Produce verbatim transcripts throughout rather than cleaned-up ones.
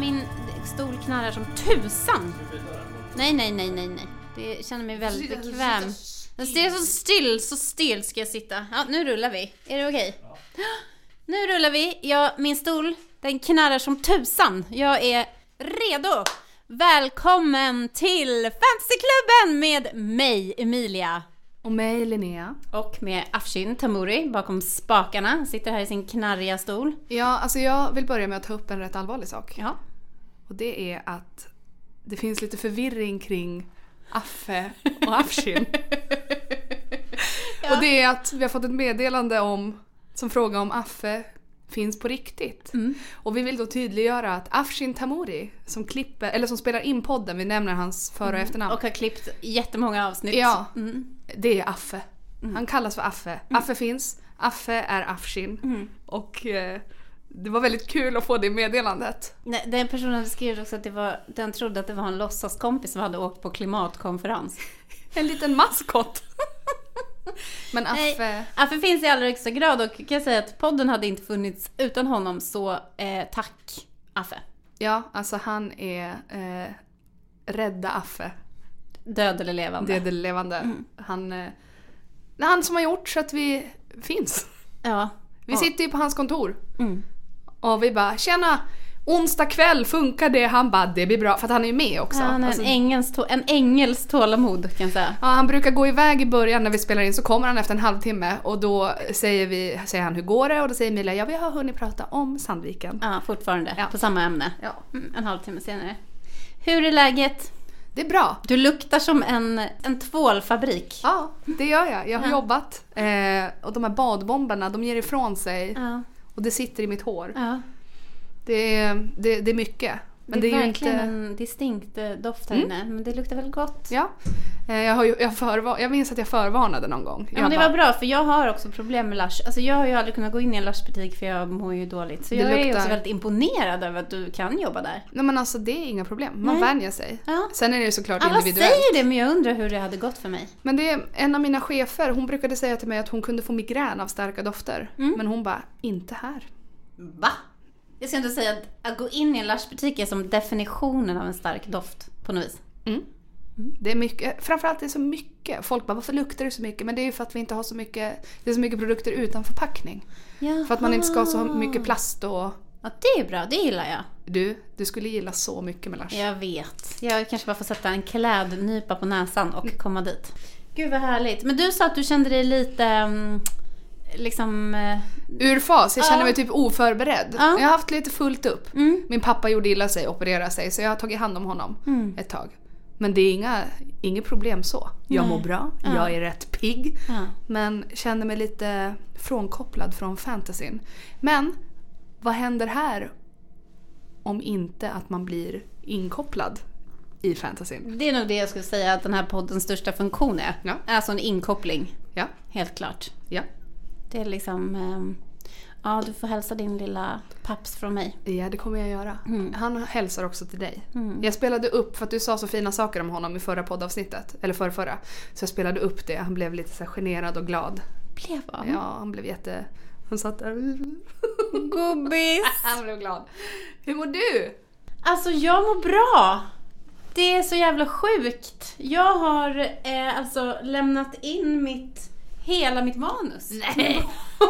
min stol knarrar som tusan. Nej, nej, nej, nej, nej. Det jag känner mig väldigt bekväm. Den står så still, så still ska jag sitta. Ja, nu rullar vi. Är det okej? Ja. Nu rullar vi. Jag, min stol, den knarrar som tusan. Jag är redo. Välkommen till Fantasyklubben med mig, Emilia. Och mig, Linnea. Och med Afshin Tamuri bakom spakarna. Sitter här i sin knarriga stol. Ja, alltså jag vill börja med att ta upp en rätt allvarlig sak. Ja. Och det är att det finns lite förvirring kring Affe och Afshin. Ja. Och det är att vi har fått ett meddelande om som frågar om Affe finns på riktigt. Mm. Och vi vill då tydliggöra att Afshin Tamuri som klipper eller som spelar in podden, vi nämner hans för- och efternamn. Och har klippt jättemånga avsnitt. Ja. Mm. Det är Affe. Mm. Han kallas för Affe. Mm. Affe finns. Affe är Afshin. Mm. Och eh, det var väldigt kul att få det meddelandet. Nej, den personen skrev också att det var, den trodde att det var en låtsaskompis som hade åkt på klimatkonferens. En liten maskot. Men Affe... Nej, Affe finns i allra högsta grad och kan jag säga att podden hade inte funnits utan honom, så eh, tack Affe. Ja, alltså han är eh, rädda Affe. Död eller levande. Död eller levande. Mm. Han, eh, det är han som har gjort så att vi finns. Ja. Vi sitter ju på hans kontor. Mm. Och vi bara, tjena, onsdag kväll funkar det? Han bara, det blir bra. För att han är ju med också. Ja, han är alltså, en, ängels, en ängels tålamod kan jag säga. Ja, han brukar gå iväg i början när vi spelar in. Så kommer han efter en halvtimme. Och då säger, vi, säger han, hur går det? Och då säger Emilia, ja vi har hunnit prata om Sandviken. Ja, fortfarande. Ja. På samma ämne. Ja. Mm, en halvtimme senare. Hur är läget? Det är bra. Du luktar som en, en tvålfabrik. Ja, det gör jag. Jag har ja. jobbat. Eh, och de här badbomberna, de ger ifrån sig. Ja. Och det sitter i mitt hår. Ja. Det, är, det, det är mycket. Men det är, det är verkligen inte... en distinkt doft här inne. Mm. Men det luktar väl gott. Ja. Eh, jag, har ju, jag, förvar, jag minns att jag förvarnade någon gång. Ja, det bara... var bra, för jag har också problem med Lush. Alltså jag har ju aldrig kunnat gå in i en Lush-butik för jag mår ju dåligt. Så det jag luktar... är också väldigt imponerad över att du kan jobba där. Nej, men alltså det är inga problem. Man Nej. vänjer sig. Ja. Sen är det såklart alla individuellt. Alla säger det, men jag undrar hur det hade gått för mig. Men det är en av mina chefer, hon brukade säga till mig att hon kunde få migrän av starka dofter. Mm. Men hon bara, inte här. Va? Jag ska inte säga att, att gå in i en Lush-butik är som definitionen av en stark doft på något vis. Mm. Mm. Det är mycket, framförallt det är så mycket. Folk bara, varför luktar det så mycket? Men det är ju för att vi inte har så mycket, det är så mycket produkter utan förpackning. Jaha. För att man inte ska ha så mycket plast och... Ja, det är bra, det gillar jag. Du, du skulle gilla så mycket med Lush. Jag vet. Jag kanske bara får sätta en klädnypa på näsan och komma dit. Gud vad härligt. Men du sa att du kände dig lite... liksom uh... ur fas, jag känner uh. mig typ oförberedd. uh. Jag har haft lite fullt upp. mm. Min pappa gjorde illa sig, opererade sig, så jag har tagit hand om honom mm. ett tag. Men det är inga, inga problem så. Jag Nej. mår bra, uh. jag är rätt pigg. uh. Men känner mig lite frånkopplad från fantasyn. Men vad händer här om inte att man blir inkopplad i fantasyn? Det är nog det jag skulle säga att den här poddens största funktion är. Ja. Alltså en inkoppling. Ja. Helt klart. Ja. Det är liksom... Um, ja, du får hälsa din lilla paps från mig. Ja, det kommer jag göra. Mm. Han hälsar också till dig. Mm. Jag spelade upp, för att du sa så fina saker om honom i förra poddavsnittet. Eller förra, förra. Så jag spelade upp det. Han blev lite så här generad och glad. Blev han? Ja, han blev jätte... Han satt där. Gubbis! Han blev glad. Hur mår du? Alltså, jag mår bra. Det är så jävla sjukt. Jag har eh, alltså lämnat in mitt... Hela mitt manus. Nej.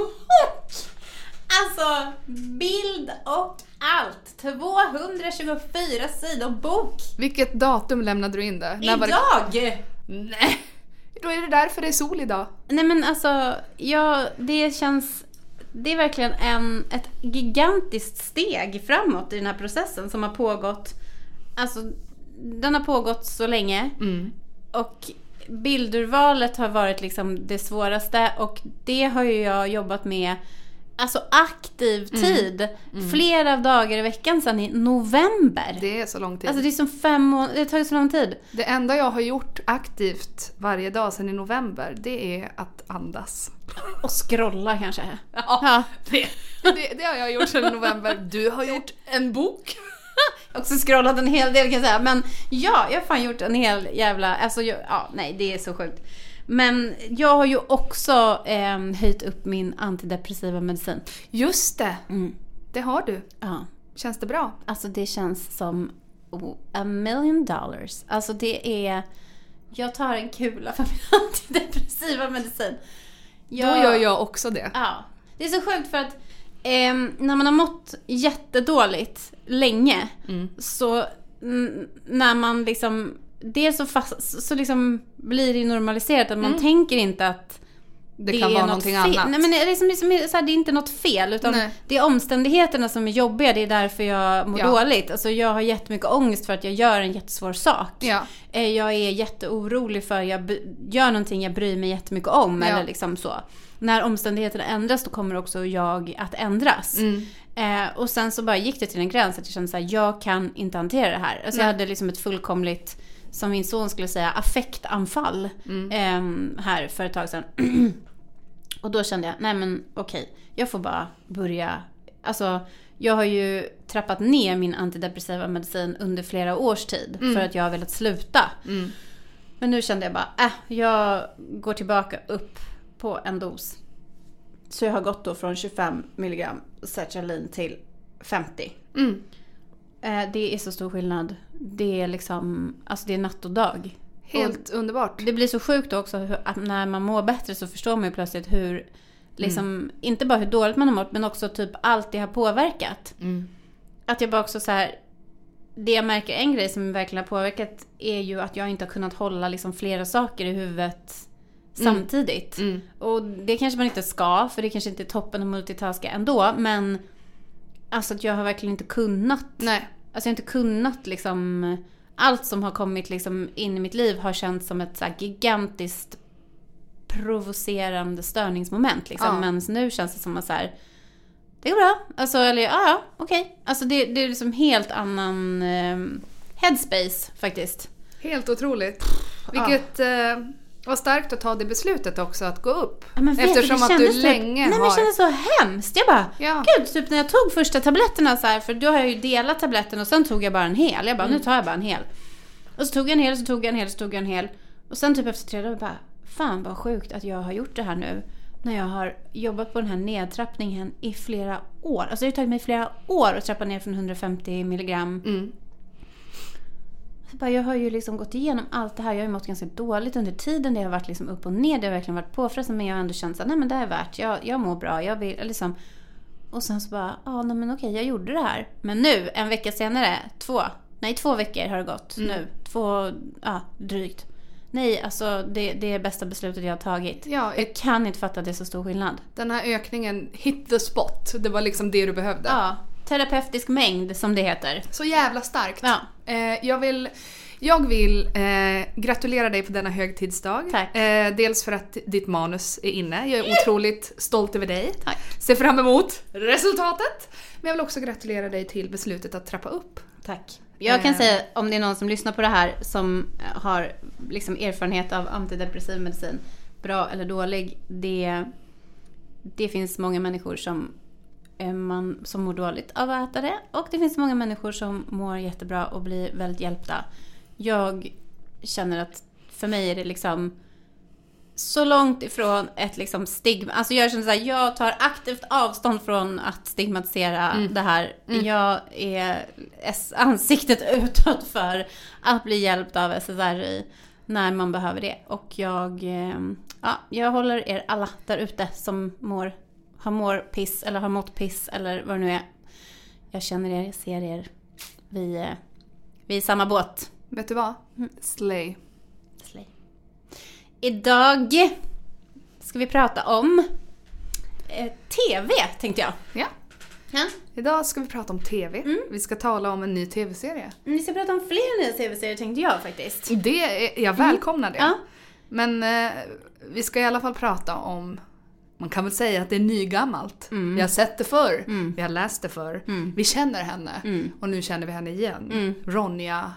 Alltså, bild och allt. tvåhundratjugofyra sidor bok. Vilket datum lämnade du in det? Idag! Det... Nej. Då är det därför det är sol idag. Nej, men alltså, ja, det känns... Det är verkligen en, ett gigantiskt steg framåt i den här processen som har pågått... Alltså, den har pågått så länge. Mm. Och... Bildurvalet har varit liksom det svåraste, och det har ju jag jobbat med alltså aktiv tid mm. Mm. flera dagar i veckan sedan i november. Det är så lång tid. Alltså det är som fem månader, det har tagit så lång tid. Det enda jag har gjort aktivt varje dag sedan i november, det är att andas. Och scrolla kanske. Ja, ja. Det, det, det har jag gjort sedan i november. Du har gjort en bok. Jag har också scrollat en hel del kan jag säga. Men ja, jag har fan gjort en hel jävla... Alltså, jag, ja, nej, det är så sjukt. Men jag har ju också eh, höjt upp min antidepressiva medicin. Just det. Mm. Det har du. Ja. Känns det bra? Alltså det känns som oh, a million dollars. Alltså det är... Jag tar en kula för min antidepressiva medicin. Jag, Då gör jag också det. Ja. Det är så sjukt för att eh, när man har mått jättedåligt länge mm. så n- när man liksom det så fast så liksom blir det normaliserat att man mm. tänker inte att det, det kan vara någonting fel. Annat. Nej, men det är, liksom, liksom, så här, det är inte något fel utan Nej. Det är omständigheterna som är jobbiga. Det är därför jag mår ja. dåligt. Alltså, jag har jättemycket ångest för att jag gör en jättesvår sak. Ja. Jag är jätteorolig för att jag gör någonting jag bryr mig jättemycket om. Ja. Eller liksom så. När omständigheterna ändras då kommer också jag att ändras. Mm. Eh, och sen så bara gick det till en gräns att jag kände så här, jag kan inte hantera det här. Alltså, jag hade liksom ett fullkomligt, som min son skulle säga, affektanfall mm. eh, här för ett tag sedan. Och då kände jag, nej men okej, jag får bara börja. Alltså, jag har ju trappat ner min antidepressiva medicin under flera års tid mm. för att jag har velat sluta. Mm. Men nu kände jag bara, äh, jag går tillbaka upp på en dos. Så jag har gått då från tjugofem milligram sertralin till femtio. Mm. Eh, det är så stor skillnad. Det är liksom, alltså det är natt och dag. Helt och underbart. Det blir så sjukt också hur, att när man mår bättre så förstår man ju plötsligt hur liksom, mm. inte bara hur dåligt man har mått men också typ allt det har påverkat. Mm. Att jag bara också så här, det jag märker, en grej som verkligen har påverkat är ju att jag inte har kunnat hålla liksom flera saker i huvudet mm. samtidigt. Mm. Och det kanske man inte ska, för det kanske inte är toppen att multitaska ändå, men alltså att jag har verkligen inte kunnat. Nej. Alltså jag har inte kunnat liksom, allt som har kommit liksom in i mitt liv har känts som ett så här gigantiskt provocerande störningsmoment liksom. Ja. Men nu känns det som att så här, det går bra. Alltså, eller ja, ja okej. Okay. Alltså det, det är liksom helt annan eh, headspace faktiskt. Helt otroligt. Vilket ja. eh, var starkt att ta det beslutet också att gå upp. Ja, men vet, eftersom att du typ, länge nej, har... Nej, men det kändes så hemskt. Jag bara, ja. gud, typ när jag tog första tabletterna så här, för då har jag ju delat tabletten och sen tog jag bara en hel. Jag bara, mm. nu tar jag bara en hel. Och så tog jag en hel, så tog jag en hel, så tog jag en hel. Och sen typ efter tre dagar bara, fan vad sjukt att jag har gjort det här nu. När jag har jobbat på den här nedtrappningen i flera år. Alltså det har tagit mig flera år att trappa ner från hundrafemtio milligram. Mm. Så bara, jag har ju liksom gått igenom allt det här. Jag har ju mått ganska dåligt under tiden. Det har varit liksom upp och ner. Det har verkligen varit påfrestande. Men jag har ändå känt att nej men det är värt. Jag, jag mår bra. Jag vill liksom. Och sen så bara, ja nej men okej, jag gjorde det här. Men nu, en vecka senare, två. Nej, två veckor har det gått mm. nu. Två, ja, drygt. Nej, alltså det, det är bästa beslutet jag har tagit. Ja, jag kan inte fatta att det är så stor skillnad. Den här ökningen hit the spot. Det var liksom det du behövde. Ja, terapeutisk mängd som det heter. Så jävla starkt. Ja. Eh, jag vill, jag vill eh, gratulera dig på denna högtidsdag. Tack. Eh, dels för att ditt manus är inne. Jag är otroligt stolt över dig. Tack. Ser fram emot resultatet. Men jag vill också gratulera dig till beslutet att trappa upp. Tack. Jag kan säga, om det är någon som lyssnar på det här som har liksom erfarenhet av antidepressiv medicin, bra eller dålig, det, det finns många människor som, man, som mår dåligt av att äta det, och det finns många människor som mår jättebra och blir väldigt hjälpta. Jag känner att för mig är det liksom så långt ifrån ett liksom stigma. Alltså jag känner så här, jag tar aktivt avstånd från att stigmatisera mm. det här. Mm. Jag är ansiktet utåt för att bli hjälpt av S S R I när man behöver det. Och jag, ja, jag håller er alla där ute som mår, har mår piss eller har mått piss eller vad det nu är. Jag känner er, jag ser er. Vi, vi är i samma båt. Vet du vad? Slay. Slay. Idag ska vi prata om eh, T V, tänkte jag. Ja. ja. Idag ska vi prata om T V. Mm. Vi ska tala om en ny tv-serie. Vi ska prata om fler nya tv-serier, tänkte jag faktiskt. Det är, jag välkomnar det. Mm. Ja. Men eh, vi ska i alla fall prata om, man kan väl säga att det är nygammalt. Mm. Vi har sett det förr. Mm. Vi har läst det förr. Mm. Vi känner henne. Mm. Och nu känner vi henne igen. Mm. Ronja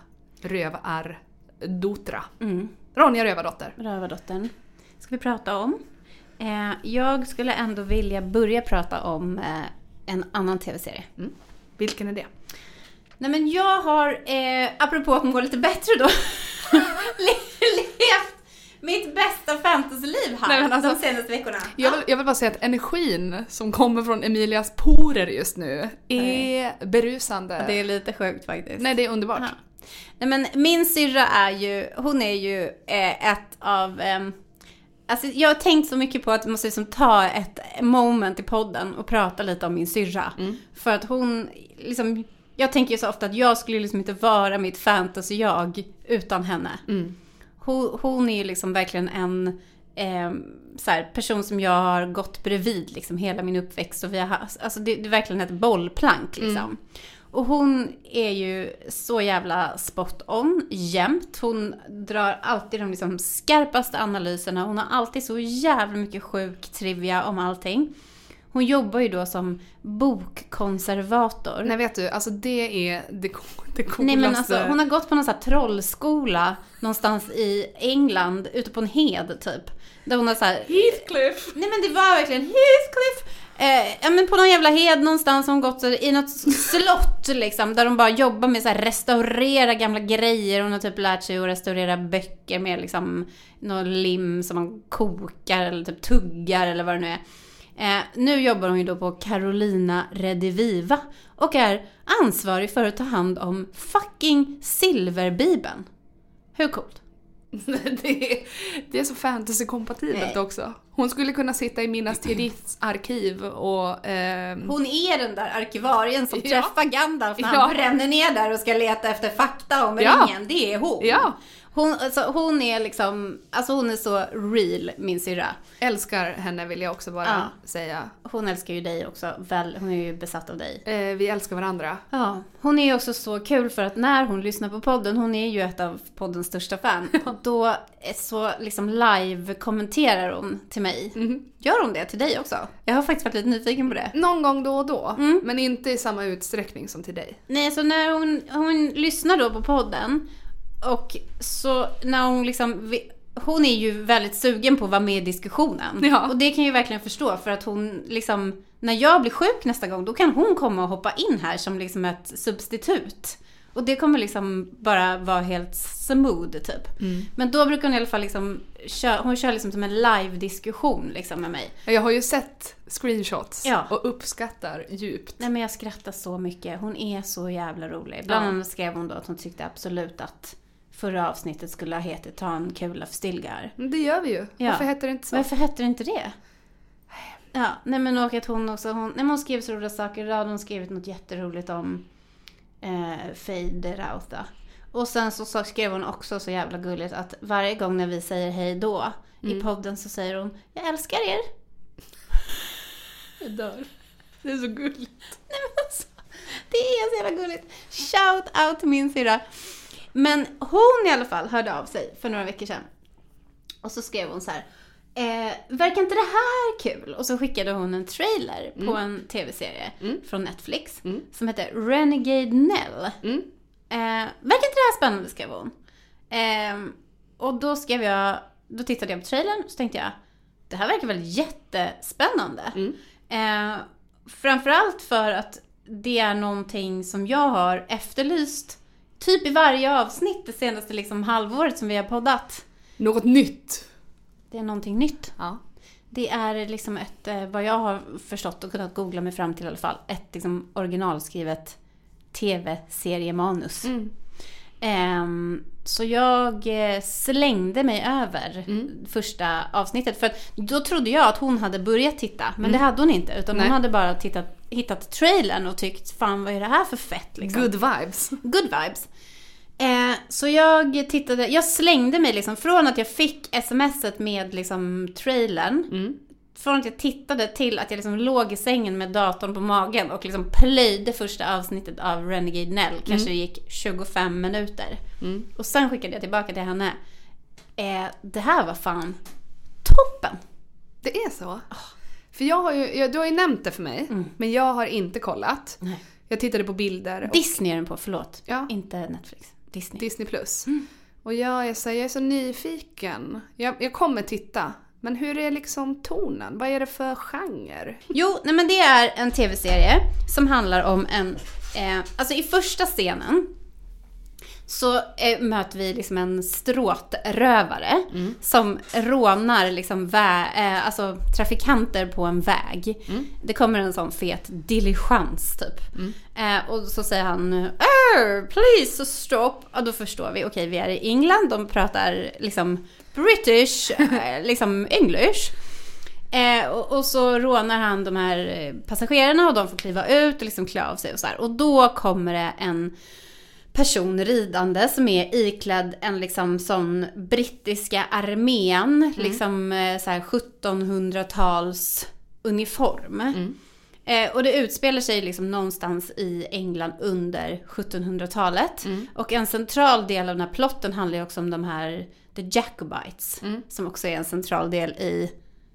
Rövardotra. Mm. Ronja Rövardotter. Rövardottern ska vi prata om. Eh, jag skulle ändå vilja börja prata om eh, en annan tv-serie. Mm. Vilken är det? Nej men jag har, eh, apropå att man går lite bättre då, levt Mitt bästa fantasyliv här. Nej, men alltså, de senaste veckorna. Jag vill, jag vill bara säga att energin som kommer från Emilias porer just nu är Nej. berusande. Det är lite sjukt faktiskt. Nej, det är underbart. Ja. Nej, men min syrra är ju, hon är ju eh, ett av... Eh, alltså jag har tänkt så mycket på att jag måste liksom ta ett moment i podden och prata lite om min syrra. Mm. För att hon liksom... Jag tänker ju så ofta att jag skulle liksom inte vara mitt fantasy-jag utan henne. Mm. Hon, hon är ju liksom verkligen en eh, så här, person som jag har gått bredvid liksom hela min uppväxt. Och vi har, alltså det, det är verkligen ett bollplank liksom. Mm. Och hon är ju så jävla spot on jämt. Hon drar alltid de liksom skarpaste analyserna. Hon har alltid så jävla mycket sjuk trivia om allting. Hon jobbar ju då som bokkonservator. Nej, vet du, alltså det är det, det coolaste. Nej, men alltså, hon har gått på någon sån här trollskola någonstans i England, ute på en hed typ. Där hon har så här... Heathcliff! Nej, men det var verkligen Heathcliff! Eh, ja, men på någon jävla hed någonstans har hon gått så, i något slott liksom, där de bara jobbar med så här, restaurera gamla grejer. Hon har typ lärt sig att restaurera böcker med liksom någon lim som man kokar eller typ tuggar eller vad det nu är. Eh, nu jobbar hon ju då på Carolina Rediviva och är ansvarig för att ta hand om fucking silverbibeln. Hur coolt? det, är, det är så fantasy-kompatibelt också. Hon skulle kunna sitta i Minas Tiriths arkiv och... Eh... Hon är den där arkivarien som ja. träffar Gandalf när ja. han bränner ner där och ska leta efter fakta om ja. ringen. Det är hon. Ja. Hon, alltså, hon är liksom, alltså hon är så real, min syrra. Älskar henne vill jag också bara ja. säga. Hon älskar ju dig också, väl, hon är ju besatt av dig. Eh, vi älskar varandra. Ja, hon är ju också så kul för att när hon lyssnar på podden, hon är ju ett av poddens största fan. Då så liksom live kommenterar hon till mig. Mm. Gör hon det till dig också? Jag har faktiskt varit lite nyfiken på det. Någon gång då och då, mm. men inte i samma utsträckning som till dig. Nej, så när hon, hon lyssnar då på podden. Och så när hon liksom, hon är ju väldigt sugen på att vara med i diskussionen. Ja. Och det kan jag ju verkligen förstå, för att hon liksom, när jag blir sjuk nästa gång, då kan hon komma och hoppa in här som liksom ett substitut. Och det kommer liksom bara vara helt smooth typ. Mm. Men då brukar hon i alla fall liksom köra, hon kör liksom som en live-diskussion liksom med mig. Jag har ju sett screenshots ja. och uppskattar djupt. Nej, men jag skrattar så mycket. Hon är så jävla rolig. Bland annat skrev hon då att hon tyckte absolut att förra avsnittet skulle ha hetat Ta en kula för Stilgar. Det gör vi ju. Ja. Varför heter det inte så? Varför heter det inte det? Ja, nej men och att hon också, hon, nej, hon skrev så roliga saker. Då hade hon skrivit något jätteroligt om eh, Fade Rauta. Och sen så skrev hon också så jävla gulligt att varje gång när vi säger hej då mm. i podden så säger hon, jag älskar er. Jag dör. Det är så gulligt. Nej, men alltså, det är så jävla gulligt. Shout out till min syrra. Men hon i alla fall hörde av sig för några veckor sedan. Och så skrev hon så här. Eh, verkar inte det här kul? Och så skickade hon en trailer mm. på en tv-serie mm. från Netflix. Mm. Som heter Renegade Nell. Mm. Eh, verkar inte det här spännande, skrev hon. Eh, och då skrev jag, då tittade jag på trailern och så tänkte jag, det här verkar väl jättespännande. Mm. Eh, framförallt för att det är någonting som jag har efterlyst typ i varje avsnitt det senaste liksom halvåret som vi har poddat. Något nytt. Det är någonting nytt. Ja. Det är liksom ett, vad jag har förstått och kunnat googla mig fram till i alla fall, ett liksom originalskrivet tv-seriemanus. Mm. Um, så jag slängde mig över mm. första avsnittet. För då trodde jag att hon hade börjat titta. Men mm. det hade hon inte. Utan Nej. hon hade bara tittat, hittat trailern och tyckt, fan vad är det här för fett liksom. Good vibes. Good vibes. Eh, så jag tittade, jag slängde mig liksom från att jag fick smset med liksom trailern. Mm. Från att jag tittade till att jag liksom låg i sängen med datorn på magen och liksom plöjde första avsnittet av Renegade Nell. Kanske mm. gick tjugofem minuter. Mm. Och sen skickade jag tillbaka till henne. Eh, det här var fan toppen. Det är så? Oh. För jag har ju, jag, du har ju nämnt det för mig. Mm. Men jag har inte kollat. Nej. Jag tittade på bilder. Och... Disney är den på, förlåt. Ja. Inte Netflix. Disney. Disney plus. Mm. Och jag, jag, säger, jag är så nyfiken. Jag, jag kommer titta. Men hur är liksom tonen? Vad är det för genre? Jo, nej men det är en tv-serie som handlar om en... Eh, alltså i första scenen så eh, möter vi liksom en stråtrövare mm. som rånar liksom vä- eh, alltså, trafikanter på en väg. Mm. Det kommer en sån fet diligence typ. Mm. Eh, och så säger han please stop. Och då förstår vi, okej okay, vi är i England, de pratar liksom British, eh, liksom English. Eh, och, och så rånar han de här passagerarna och de får kliva ut och liksom klä av sig och så här. Och då kommer det en person ridande som är iklädd en liksom sån brittiska armén, mm. liksom så här sjuttonhundratals uniform. Mm. Eh, och det utspelar sig liksom någonstans i England under sjuttonhundratalet. Mm. Och en central del av den här plotten handlar ju också om de här The Jacobites, mm. som också är en central del i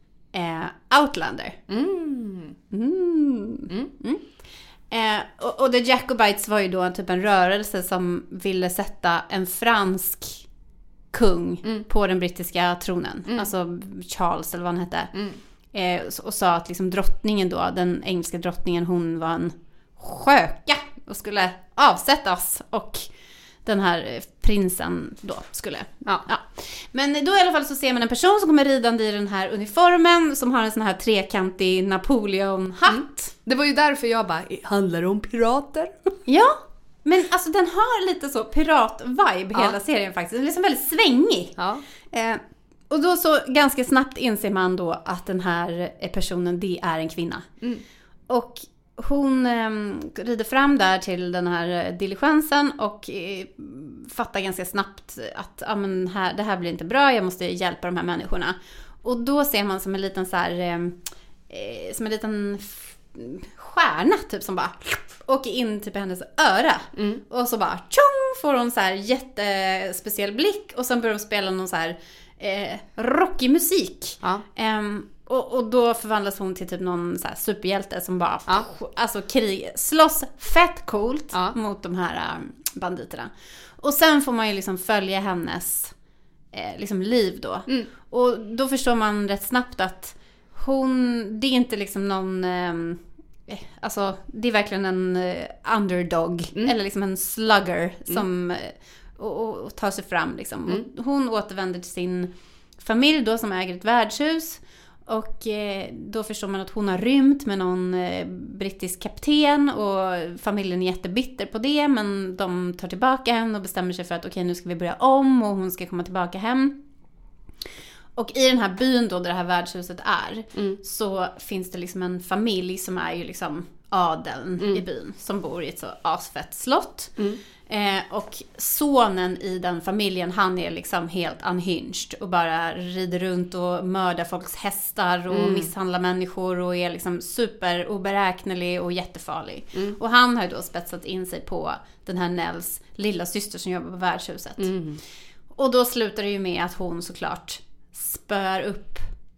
eh, Outlander. Mm. Mm. Mm. Mm. Eh, och, och The Jacobites var ju då en typ en rörelse som ville sätta en fransk kung mm. på den brittiska tronen. Mm. Alltså Charles eller vad han hette. Mm. Eh, och, och sa att liksom drottningen då, den engelska drottningen, hon var en sköka och skulle avsättas. Och den här prinsen då skulle. Ja. Ja. Men då i alla fall så ser man en person som kommer ridande i den här uniformen, som har en sån här trekantig Napoleon-hatt. Mm. Det var ju därför jag bara, handlar det om pirater? Ja, men alltså den har lite så pirat-vibe ja. Hela serien faktiskt. Den är liksom väldigt svängig. Ja. Eh, och då så ganska snabbt inser man då att den här personen, det är en kvinna. Mm. Och hon eh, rider fram där till den här diligensen och eh, fattar ganska snabbt att ah, men här, det här blir inte bra, jag måste hjälpa de här människorna. Och då ser man som en liten så här, eh, som en liten f- stjärna typ som bara åker in typ i hennes öra. Mm. Och så bara tjong får hon så här jättespeciell blick och sen börjar de spela någon så här eh, rockig musik. Ja. Um, Och, och då förvandlas hon till typ någon så här superhjälte som bara ja. Alltså krig, slåss fett coolt ja. Mot de här banditerna. Och sen får man ju liksom följa hennes eh, liksom liv då. Mm. Och då förstår man rätt snabbt att hon, det är inte liksom någon eh, alltså det är verkligen en eh, underdog mm. eller liksom en slugger som mm. och, och, och tar sig fram liksom. Mm. Och hon återvänder till sin familj då som äger ett värdshus. Och eh, då förstår man att hon har rymt med någon eh, brittisk kapten och familjen är jättebitter på det, men de tar tillbaka henne och bestämmer sig för att okej, okay, nu ska vi börja om och hon ska komma tillbaka hem. Och i den här byn då där det här värdshuset är mm. så finns det liksom en familj som är ju liksom adeln mm. i byn som bor i ett så asfett slott. Mm. Eh, och sonen i den familjen, han är liksom helt unhinged och bara rider runt och mördar folks hästar och mm. misshandlar människor och är liksom super oberäknelig och jättefarlig. Mm. Och han har ju då spetsat in sig på den här Nells lilla syster som jobbar på värdshuset. Mm. Och då slutar det ju med att hon såklart spör upp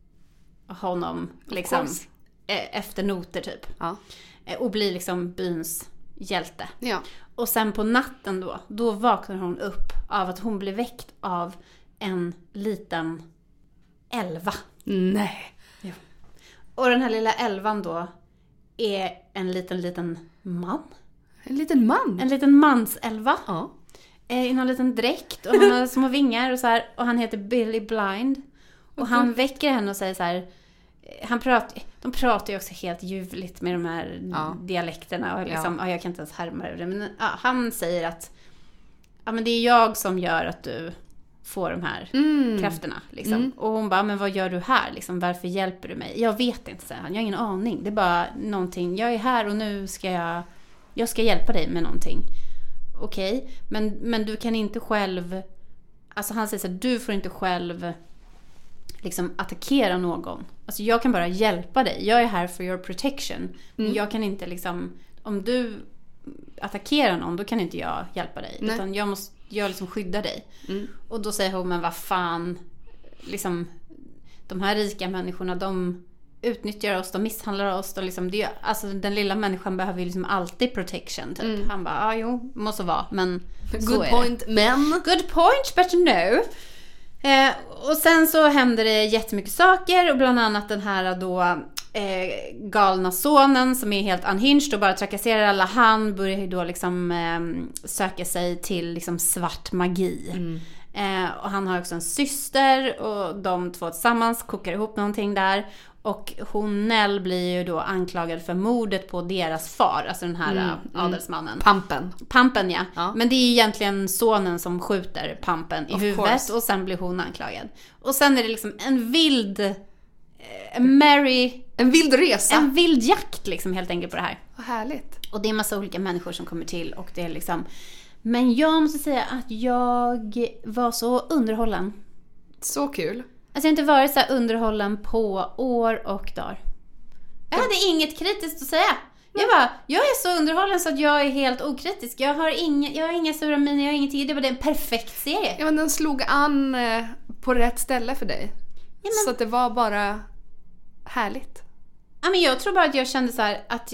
honom liksom efter noter typ. Ja. Och blir liksom byns hjälte. Ja. Och sen på natten då, då vaknar hon upp av att hon blir väckt av en liten älva. Nej. Ja. Och den här lilla älvan då är en liten, liten man. En liten man? En liten mansälva. Ja. I någon liten dräkt och han har små vingar och så här, och han heter Billy Blind. Och han väcker henne och säger så här, han pratar, de pratar ju också helt ljuvligt med de här ja. dialekterna och liksom, ja. Ja, jag kan inte ens härma över det, men ja, han säger att ja, men det är jag som gör att du får de här mm. krafterna liksom. Mm. Och hon bara, men vad gör du här liksom, varför hjälper du mig? Jag vet inte, säger han, jag har ingen aning, det är bara någonting, jag är här och nu ska jag jag ska hjälpa dig med någonting. Okej, okay. men, men du kan inte själv, alltså han säger så här, du får inte själv liksom attackera någon. Alltså jag kan bara hjälpa dig. Jag är här for your protection. Mm. Men jag kan inte liksom, om du attackerar någon, då kan inte jag hjälpa dig. Nej. Utan jag måste, jag liksom skydda dig. Mm. Och då säger hon, men vad fan, liksom de här rika människorna, de utnyttjar oss, de misshandlar oss. De liksom, det, alltså den lilla människan behöver ju liksom alltid protection typ. Mm. Han bara, ja ah, jo, måste vara, men good point, men good point, but no. Eh, och sen så händer det jättemycket saker och bland annat den här då eh, galna sonen som är helt unhinged och bara trakasserar alla. Han börjar ju då liksom eh, söka sig till liksom svart magi. Mm. Eh, och han har också en syster och de två tillsammans kokar ihop någonting där. Och hon Nell blir ju då anklagad för mordet på deras far, alltså den här mm, adelsmannen. Pampen. Pampen, ja. ja. Men det är egentligen sonen som skjuter Pampen i of huvudet course. Och sen blir hon anklagad. Och sen är det liksom en vild eh, Mary, en vild resa. En vild jakt liksom helt enkelt på det här. Vad härligt. Och det är massa olika människor som kommer till och det är liksom. Men jag måste säga att jag var så underhållen. Så kul. Alltså jag har inte varit så här underhållen på år och dagar. Jag hade inget kritiskt att säga. Jag bara, jag är så underhållen så att jag är helt okritisk. Jag har inga, jag har inga sura miner, jag har ingenting. Det var en perfekt serie. Ja, men den slog an på rätt ställe för dig. Ja, men, så att det var bara härligt. Ja, men jag tror bara att jag kände så här att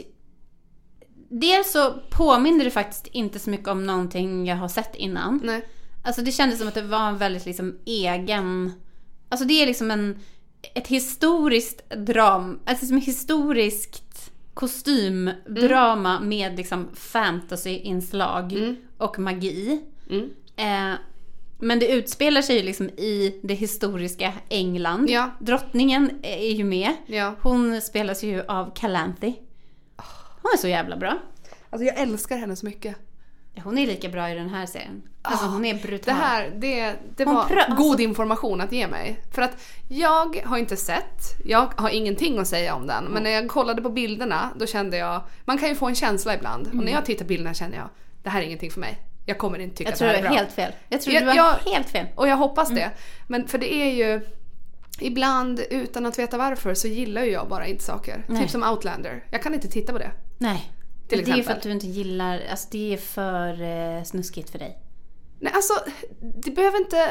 dels så påminner det faktiskt inte så mycket om någonting jag har sett innan. Nej. Alltså det kändes som att det var en väldigt liksom egen. Alltså det är liksom en ett historiskt dram, alltså som ett historiskt kostymdrama mm. med liksom fantasy-inslag mm. och magi. Mm. Eh, men det utspelar sig ju liksom i det historiska England. Ja. Drottningen är ju med. Ja. Hon spelas ju av Calanthe. Hon är så jävla bra. Alltså jag älskar henne så mycket. Hon är lika bra i den här serien. Alltså hon är brutal. Det här, det, det var prö- god alltså... information att ge mig. För att jag har inte sett, jag har ingenting att säga om den. Mm. Men när jag kollade på bilderna, då kände jag, man kan ju få en känsla ibland. Mm. Och när jag tittar på bilderna känner jag, det här är ingenting för mig. Jag kommer inte tycka jag att det här är bra. Jag tror helt fel. Jag tror jag, du var jag, helt fel. Och jag hoppas mm. det. Men för det är ju, ibland utan att veta varför så gillar ju jag bara inte saker. Nej. Typ som Outlander. Jag kan inte titta på det. Nej. Det är för att du inte gillar, alltså det är för eh, snuskigt för dig. Nej, alltså det behöver inte,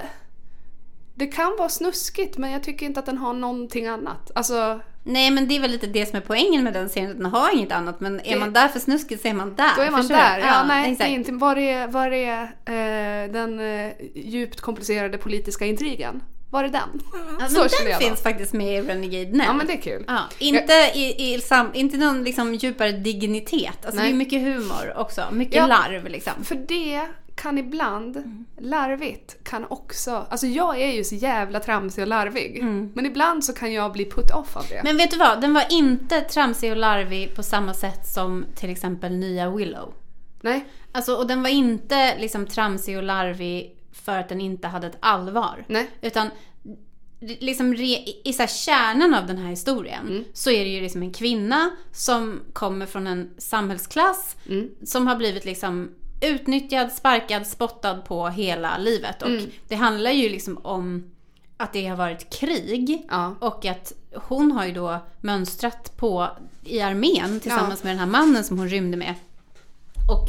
det kan vara snuskigt men jag tycker inte att den har någonting annat. Alltså, nej, men det är väl lite det som är poängen med den serien, att den har inget annat, men är det, man där för snuskigt så är man där. Då är man förstår där. Ja, ja, nej, det är inte var är var är eh, den eh, djupt komplicerade politiska intrigen. Var är den? Ja, så men den finns faktiskt med i Renegade Nell. Ja, men det är kul. Ja, inte, jag... i, i, sam, inte någon liksom djupare dignitet. Alltså det är mycket humor också. Mycket ja, larv liksom. För det kan ibland, mm. larvigt kan också, alltså jag är ju så jävla tramsig och larvig. Mm. Men ibland så kan jag bli put off av det. Men vet du vad? Den var inte tramsig och larvig på samma sätt som till exempel nya Willow. Nej. Alltså, och den var inte liksom tramsig och larvig för att den inte hade ett allvar. Nej. Utan liksom re, i så här kärnan av den här historien mm. så är det ju liksom en kvinna som kommer från en samhällsklass mm. som har blivit liksom utnyttjad, sparkad, spottad på hela livet. Och mm. det handlar ju liksom om att det har varit krig ja. Och att hon har ju då mönstrat på i armén tillsammans ja. Med den här mannen som hon rymde med. Och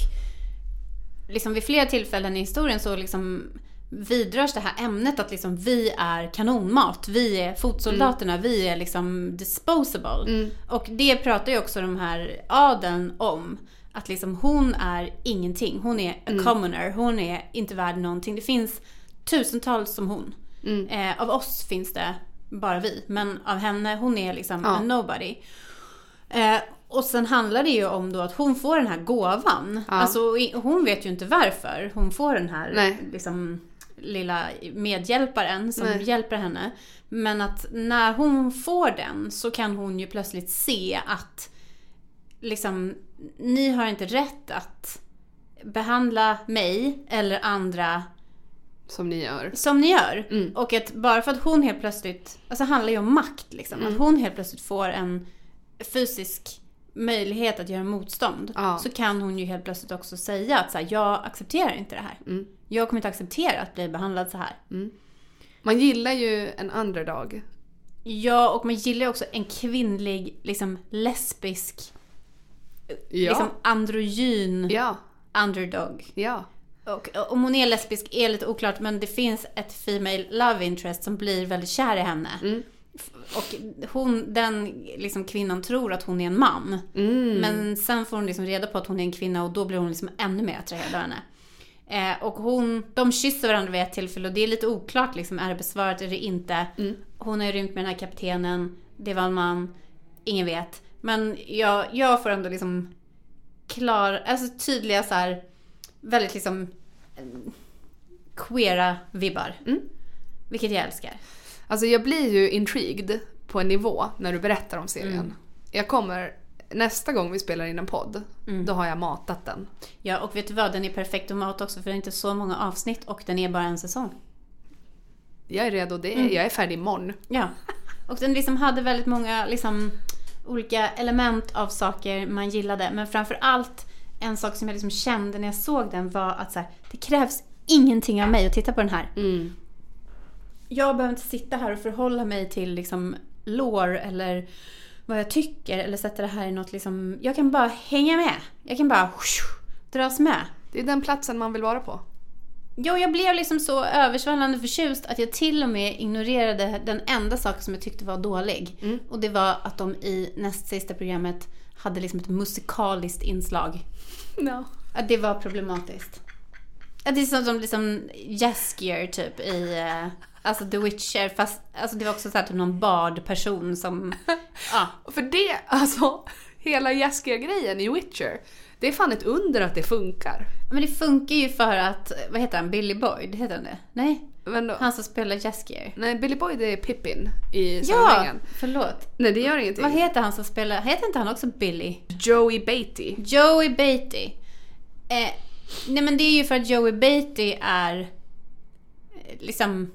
liksom vid flera tillfällen i historien så liksom vidrörs det här ämnet att liksom vi är kanonmat, vi är fotsoldaterna, mm. vi är liksom disposable. Mm. Och det pratar ju också de här adeln om, att liksom hon är ingenting, hon är a mm. commoner, hon är inte värd någonting. Det finns tusentals som hon. Mm. Eh, av oss finns det bara vi, men av henne, hon är liksom ja. A nobody. Eh, och sen handlar det ju om då att hon får den här gåvan. Ja. Alltså hon vet ju inte varför hon får den här Nej. liksom lilla medhjälparen som Nej. Hjälper henne. Men att när hon får den så kan hon ju plötsligt se att liksom ni har inte rätt att behandla mig eller andra som ni gör. Som ni gör. Mm. Och att bara för att hon helt plötsligt, alltså det handlar ju om makt liksom, mm. att hon helt plötsligt får en fysisk möjlighet att göra motstånd ja. Så kan hon ju helt plötsligt också säga att så här, jag accepterar inte det här. Mm. Jag kommer inte acceptera att bli behandlad så här. Mm. Man gillar ju en underdog. Ja, och man gillar också en kvinnlig liksom lesbisk ja. liksom androgyn ja. underdog. Ja. Och om hon är lesbisk är lite oklart, men det finns ett female love interest som blir väldigt kär i henne. Mm. Och hon, den liksom kvinnan tror att hon är en man. Mm. Men sen får hon liksom reda på att hon är en kvinna och då blir hon liksom ännu mer attraherad av henne. Eh, och hon, de kysser varandra vid ett tillfälle och det är lite oklart liksom, är det besvarat eller inte. Mm. Hon har ju rymt med den här kaptenen, det var en man. ingen vet. Men jag, jag får ändå liksom klar, alltså tydliga så här, väldigt liksom queera vibbar. Mm. Vilket jag älskar. Alltså jag blir ju intrigued på en nivå när du berättar om serien. Mm. Jag kommer, nästa gång vi spelar in en podd, mm. då har jag matat den. Ja, och vet du vad? Den är perfekt att mata också, för det är inte så många avsnitt och den är bara en säsong. Jag är redo, det är, mm. jag är färdig imorgon. Ja, och den liksom hade väldigt många liksom olika element av saker man gillade. Men framförallt en sak som jag liksom kände när jag såg den var att så här, det krävs ingenting av mig att titta på den här. Mm. Jag behöver inte sitta här och förhålla mig till liksom lore eller vad jag tycker eller sätta det här i något liksom, jag kan bara hänga med. Jag kan bara whoosh, dras med. Det är den platsen man vill vara på. Ja, jag blev liksom så översvallande förtjust att jag till och med ignorerade den enda sak som jag tyckte var dålig. Mm. Och det var att de i näst sista programmet hade liksom ett musikaliskt inslag. No. Att det var problematiskt. Att det är som, som liksom Jaskier typ i uh, alltså The Witcher, fast alltså det var också så här typ någon bardperson som ja. För det, alltså hela Jaskier-grejen i Witcher, det är fan ett under att det funkar. Men det funkar ju för att, vad heter han? Billy Boyd, heter han det? Nej, men då, han som spelar Jaskier. Nej, Billy Boyd är Pippin i sammanhangen. Ja, förlåt. Nej, det gör ingenting. Vad heter han som spelar, heter inte han också Billy? Joey Beatty. Joey Beatty. Eh, nej, men det är ju för att Joey Beatty är eh, liksom...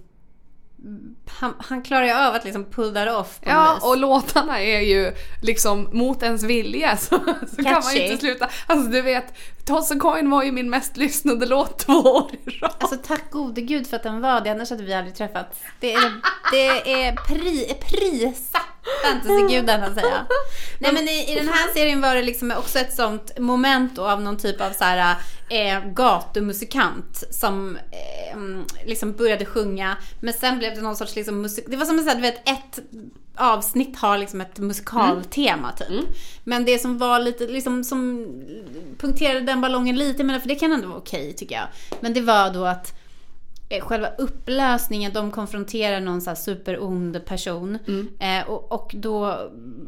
Han, han klarar ju av att liksom pull that off på ja, vis. Och låtarna är ju liksom mot ens vilja, så, så kan man ju inte sluta. Alltså du vet, Toss and Coin var ju min mest lyssnade låt två år i rad. Alltså tack gode gud för att den var det, annars hade vi aldrig träffats. Det är, det är pri, prisa fantasygudarna, säger jag. Nej, men i, i den här serien var det liksom också ett sånt moment då, av någon typ av så här eh, gatumusikant som eh, liksom började sjunga, men sen blev det någon sorts liksom musik. Det var som att du vet, ett avsnitt har liksom ett musikaltema typ. Mm. Men det som var lite liksom som punkterade den ballongen lite, men för det kan ändå vara okej tycker jag. Men det var då att eh, själva upplösningen, de konfronterar någon så här superond person mm. eh, och, och då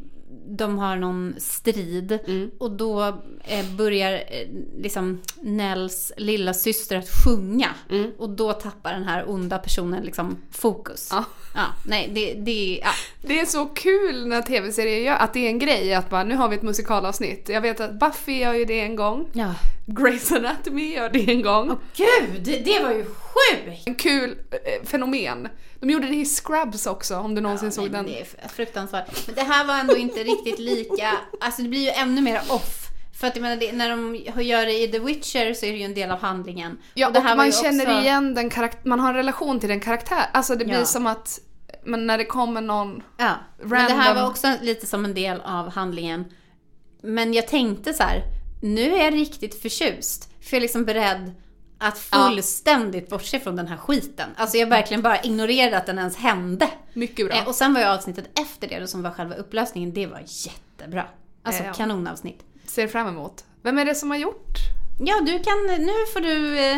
de har någon strid mm. och då eh, börjar eh, liksom Nells lilla syster att sjunga mm. och då tappar den här onda personen liksom fokus. Ja. Ja, nej, det, det, ja. Det är så kul när tv-serier gör att det är en grej att bara, nu har vi ett musikalavsnitt. Jag vet att Buffy gör ju det en gång. Ja. Grey's Anatomy gör det en gång. Åh gud, det, det var ju sjukt! En kul eh, fenomen. De gjorde det i Scrubs också, om du någonsin ja, såg nej, den. Det är fruktansvärt. Men det här var ändå inte riktigt lika. Alltså det blir ju ännu mer off. För att jag menar, det, när de gör det i The Witcher så är det ju en del av handlingen. Ja, och, det och här man också... känner igen den karaktär, man har en relation till den karaktär. Alltså det blir ja. som att men när det kommer någon ja. random... Men det här var också lite som en del av handlingen. Men jag tänkte så här, nu är jag riktigt förtjust. För jag är liksom beredd att fullständigt ja. bortse från den här skiten. Alltså jag verkligen bara ignorerade att den ens hände. Mycket bra. Eh, och sen var ju avsnittet efter det, som var själva upplösningen, det var jättebra. Alltså eh, ja. kanonavsnitt. Ser fram emot. Vem är det som har gjort? Ja, du kan, nu får du... Eh,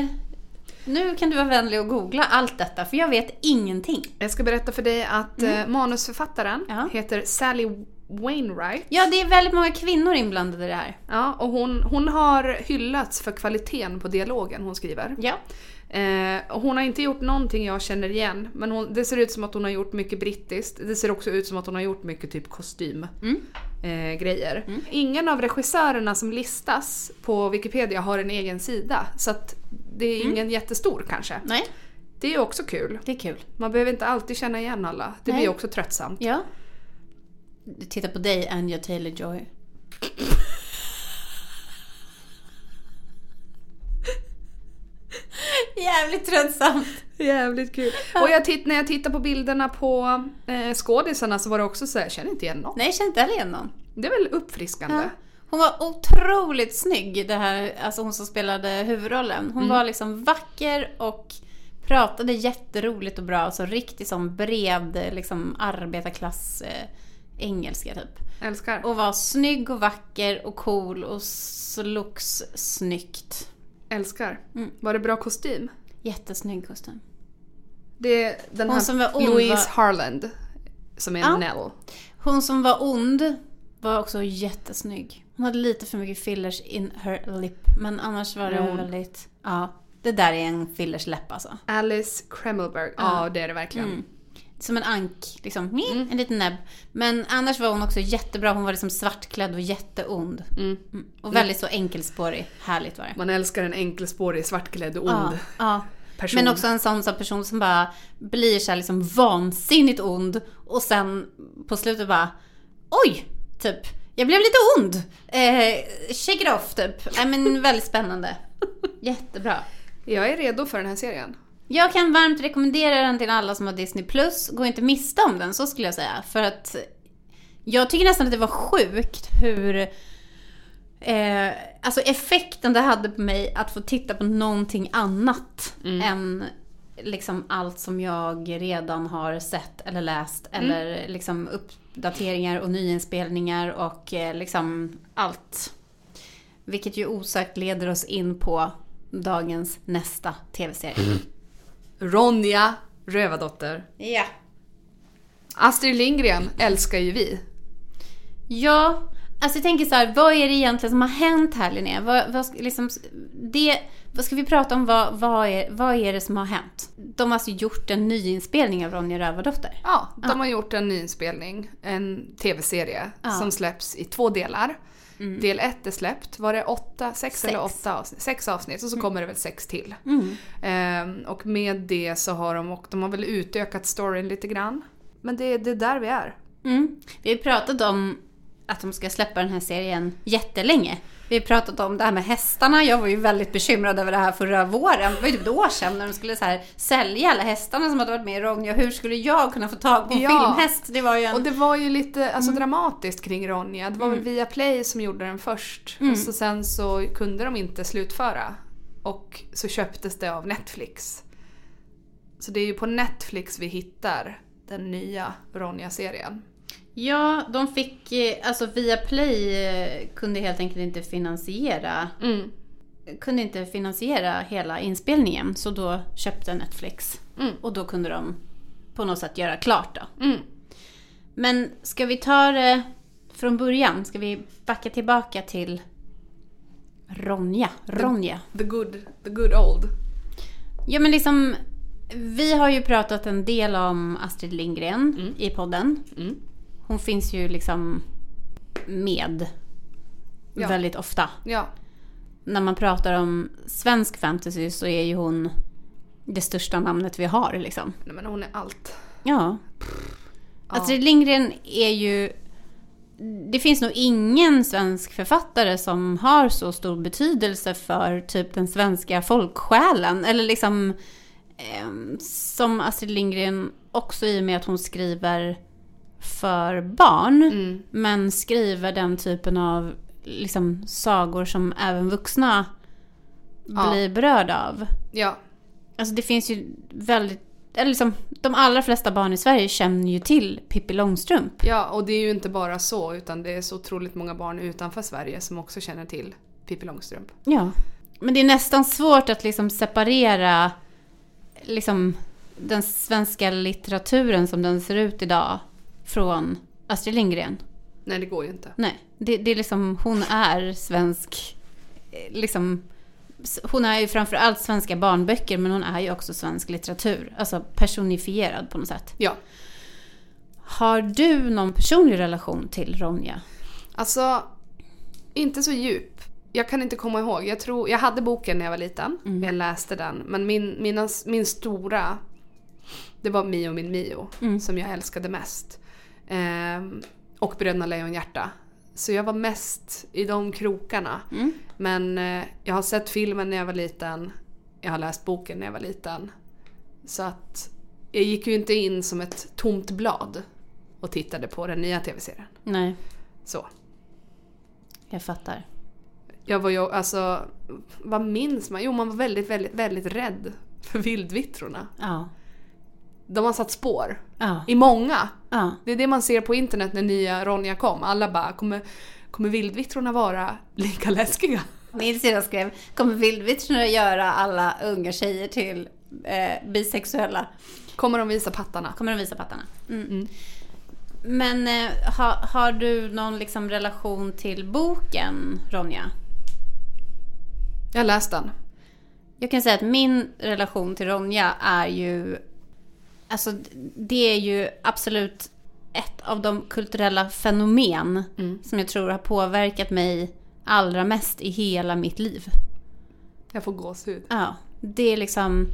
nu kan du vara vänlig och googla allt detta, för jag vet ingenting. Jag ska berätta för dig att mm. eh, manusförfattaren ja. heter Sally Wainwright. Ja, det är väldigt många kvinnor inblandade i det här. Ja, och hon, hon har hyllats för kvaliteten på dialogen hon skriver. Ja. Eh, och hon har inte gjort någonting jag känner igen, men hon, det ser ut som att hon har gjort mycket brittiskt. Det ser också ut som att hon har gjort mycket typ kostym mm. eh, grejer. Mm. Ingen av regissörerna som listas på Wikipedia har en egen sida, så att det är ingen mm. jättestor kanske. Nej. Det är också kul. Det är kul. Man behöver inte alltid känna igen alla. Det Nej. blir också tröttsamt. Ja. Titta på dig, Anya Taylor-Joy. Jävligt tröttsamt. Jävligt kul. Och jag titt, när jag tittar på bilderna på eh, skådisarna så var det också så här, jag känner inte igen någon. Nej, jag känner inte igen någon. Det är väl uppfriskande. Ja. Hon var otroligt snygg, det här, alltså hon som spelade huvudrollen. Hon mm. var liksom vacker och pratade jätteroligt och bra. Så riktigt som bred liksom arbetarklass eh, engelska typ. Älskar. Och var snygg och vacker och cool och slogs snyggt. Älskar. Mm. Var det bra kostym? Jättesnygg kostym. Det är den hon här som var ond Louise var... Harland som är ja. Nell. Hon som var ond var också jättesnygg. Hon hade lite för mycket fillers in her lip. Men annars var det mm. väldigt... Ja, det där är en fillers läpp alltså. Alice Kremmelberg. Ja, ja det är det verkligen. Mm. Som en ank, liksom. Mm. En liten näbb. Men annars var hon också jättebra. Hon var liksom svartklädd och jätteond. Mm. Mm. Och väldigt så enkelspårig. Härligt var det. Man älskar en enkelspårig, svartklädd och ond ja, ja. person. Men också en sån, sån person som bara blir så här liksom vansinnigt ond. Och sen på slutet bara... Oj, typ. Jag blev lite ond. Eh, shake it off, typ. I mean, väldigt spännande. Jättebra. Jag är redo för den här serien. Jag kan varmt rekommendera den till alla som har Disney plus. Gå inte miste om den, så skulle jag säga. För att jag tycker nästan att det var sjukt hur... Eh, alltså effekten det hade på mig att få titta på någonting annat mm. än liksom allt som jag redan har sett eller läst. Mm. Eller liksom uppdateringar och nyinspelningar och eh, liksom allt. Vilket ju osagt leder oss in på dagens nästa tv-serie. Mm. Ronja Rövardotter. Ja. Astrid Lindgren älskar ju vi. Ja, alltså jag tänker så här, vad är det egentligen som har hänt här, Linnea? Vad, vad, liksom, det, vad ska vi prata om? Vad, vad, är, vad är det som har hänt? De har alltså gjort en nyinspelning av Ronja Rövardotter. Ja, de ja. har gjort en nyinspelning. En tv-serie ja. som släpps i två delar. Mm. Del ett är släppt. Var det åtta, sex, sex. eller åtta avsnitt? Sex avsnitt och så mm. kommer det väl sex till. Mm. Ehm, och med det så har de, och de har väl utökat storyn lite grann. Men det, det är där vi är. Mm. Vi har pratat om att de ska släppa den här serien jättelänge. Vi har pratat om det här med hästarna. Jag var ju väldigt bekymrad över det här förra våren. Det var ju typ ett år sedan när de skulle så här sälja alla hästarna som hade varit med i Ronja. Hur skulle jag kunna få tag på en ja. filmhäst? Det var ju en... Och det var ju lite alltså, mm. dramatiskt kring Ronja. Det var mm. väl Viaplay som gjorde den först. Mm. Och så sen så kunde de inte slutföra. Och så köptes det av Netflix. Så det är ju på Netflix vi hittar den nya Ronja-serien. Ja, de fick, alltså Viaplay kunde helt enkelt inte finansiera mm. kunde inte finansiera hela inspelningen, så då köpte Netflix mm. och då kunde de på något sätt göra klart då. Mm. Men ska vi ta det från början? Ska vi backa tillbaka till Ronja? Ronja. The, the good, the good old. Ja, men liksom vi har ju pratat en del om Astrid Lindgren mm. i podden. Mm. Hon finns ju liksom med ja. väldigt ofta. Ja. När man pratar om svensk fantasy så är ju hon det största namnet vi har liksom. Nej, men hon är allt. Ja. ja. Astrid Lindgren är ju... Det finns nog ingen svensk författare som har så stor betydelse för typ den svenska folksjälen. Eller liksom eh, som Astrid Lindgren, också i och med att hon skriver för barn mm. men skriver den typen av liksom sagor som även vuxna ja. blir berörda av. Ja. Alltså det finns ju väldigt, eller liksom de allra flesta barn i Sverige känner ju till Pippi Långstrump. Ja, och det är ju inte bara så, utan det är så otroligt många barn utanför Sverige som också känner till Pippi Långstrump. Ja. Men det är nästan svårt att liksom separera liksom den svenska litteraturen som den ser ut idag från Astrid Lindgren. Nej, det går ju inte. Nej, det, det är liksom, hon är svensk liksom, hon är ju framförallt svenska barnböcker, men hon är ju också svensk litteratur, alltså personifierad på något sätt. Ja. Har du någon personlig relation till Ronja? Alltså, inte så djup. Jag kan inte komma ihåg. Jag tror, jag hade boken när jag var liten. Mm. Jag läste den, men min, mina, min stora, det var Mio min Mio mm. som jag älskade mest. Ehm, och Bröderna Lejonhjärta. Så jag var mest i de krokarna. Mm. Men eh, jag har sett filmen när jag var liten. Jag har läst boken när jag var liten. Så att jag gick ju inte in som ett tomt blad och tittade på den nya tv-serien. Nej. Så. Jag fattar. Jag var ju, alltså, vad minns man? Jo, man var väldigt, väldigt, väldigt rädd för vildvittrorna. Ja. De har satt spår. Ja. I många. Ja. Det är det man ser på internet när nya Ronja kom. Alla bara, kommer, kommer vildvittrorna vara lika läskiga? Min sida skrev, kommer vildvittrorna göra alla unga tjejer till eh, bisexuella? Kommer de visa pattarna? Kommer de visa pattarna. Mm. Mm. Men eh, ha, har du någon liksom relation till boken, Ronja? Jag har läst den. Jag kan säga att min relation till Ronja är ju... Alltså det är ju absolut ett av de kulturella fenomen mm. som jag tror har påverkat mig allra mest i hela mitt liv. Jag får gåshud. Ja, det är liksom...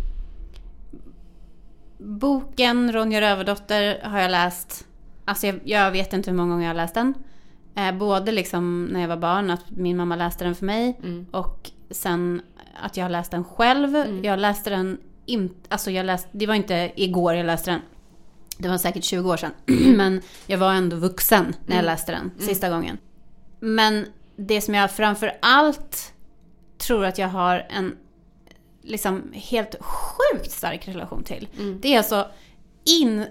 Boken Ronja Rövardotter har jag läst... Alltså jag, jag vet inte hur många gånger jag har läst den. Eh, både liksom när jag var barn, att min mamma läste den för mig. Mm. Och sen att jag har läst den själv. Mm. Jag läste den inte... Alltså jag läste... Det var inte igår jag läste den. Det var säkert tjugo år sedan. Men jag var ändå vuxen när jag mm. läste den sista mm. gången. Men det som jag framför allt tror att jag har en liksom helt sjukt stark relation till. Mm. Det är alltså in,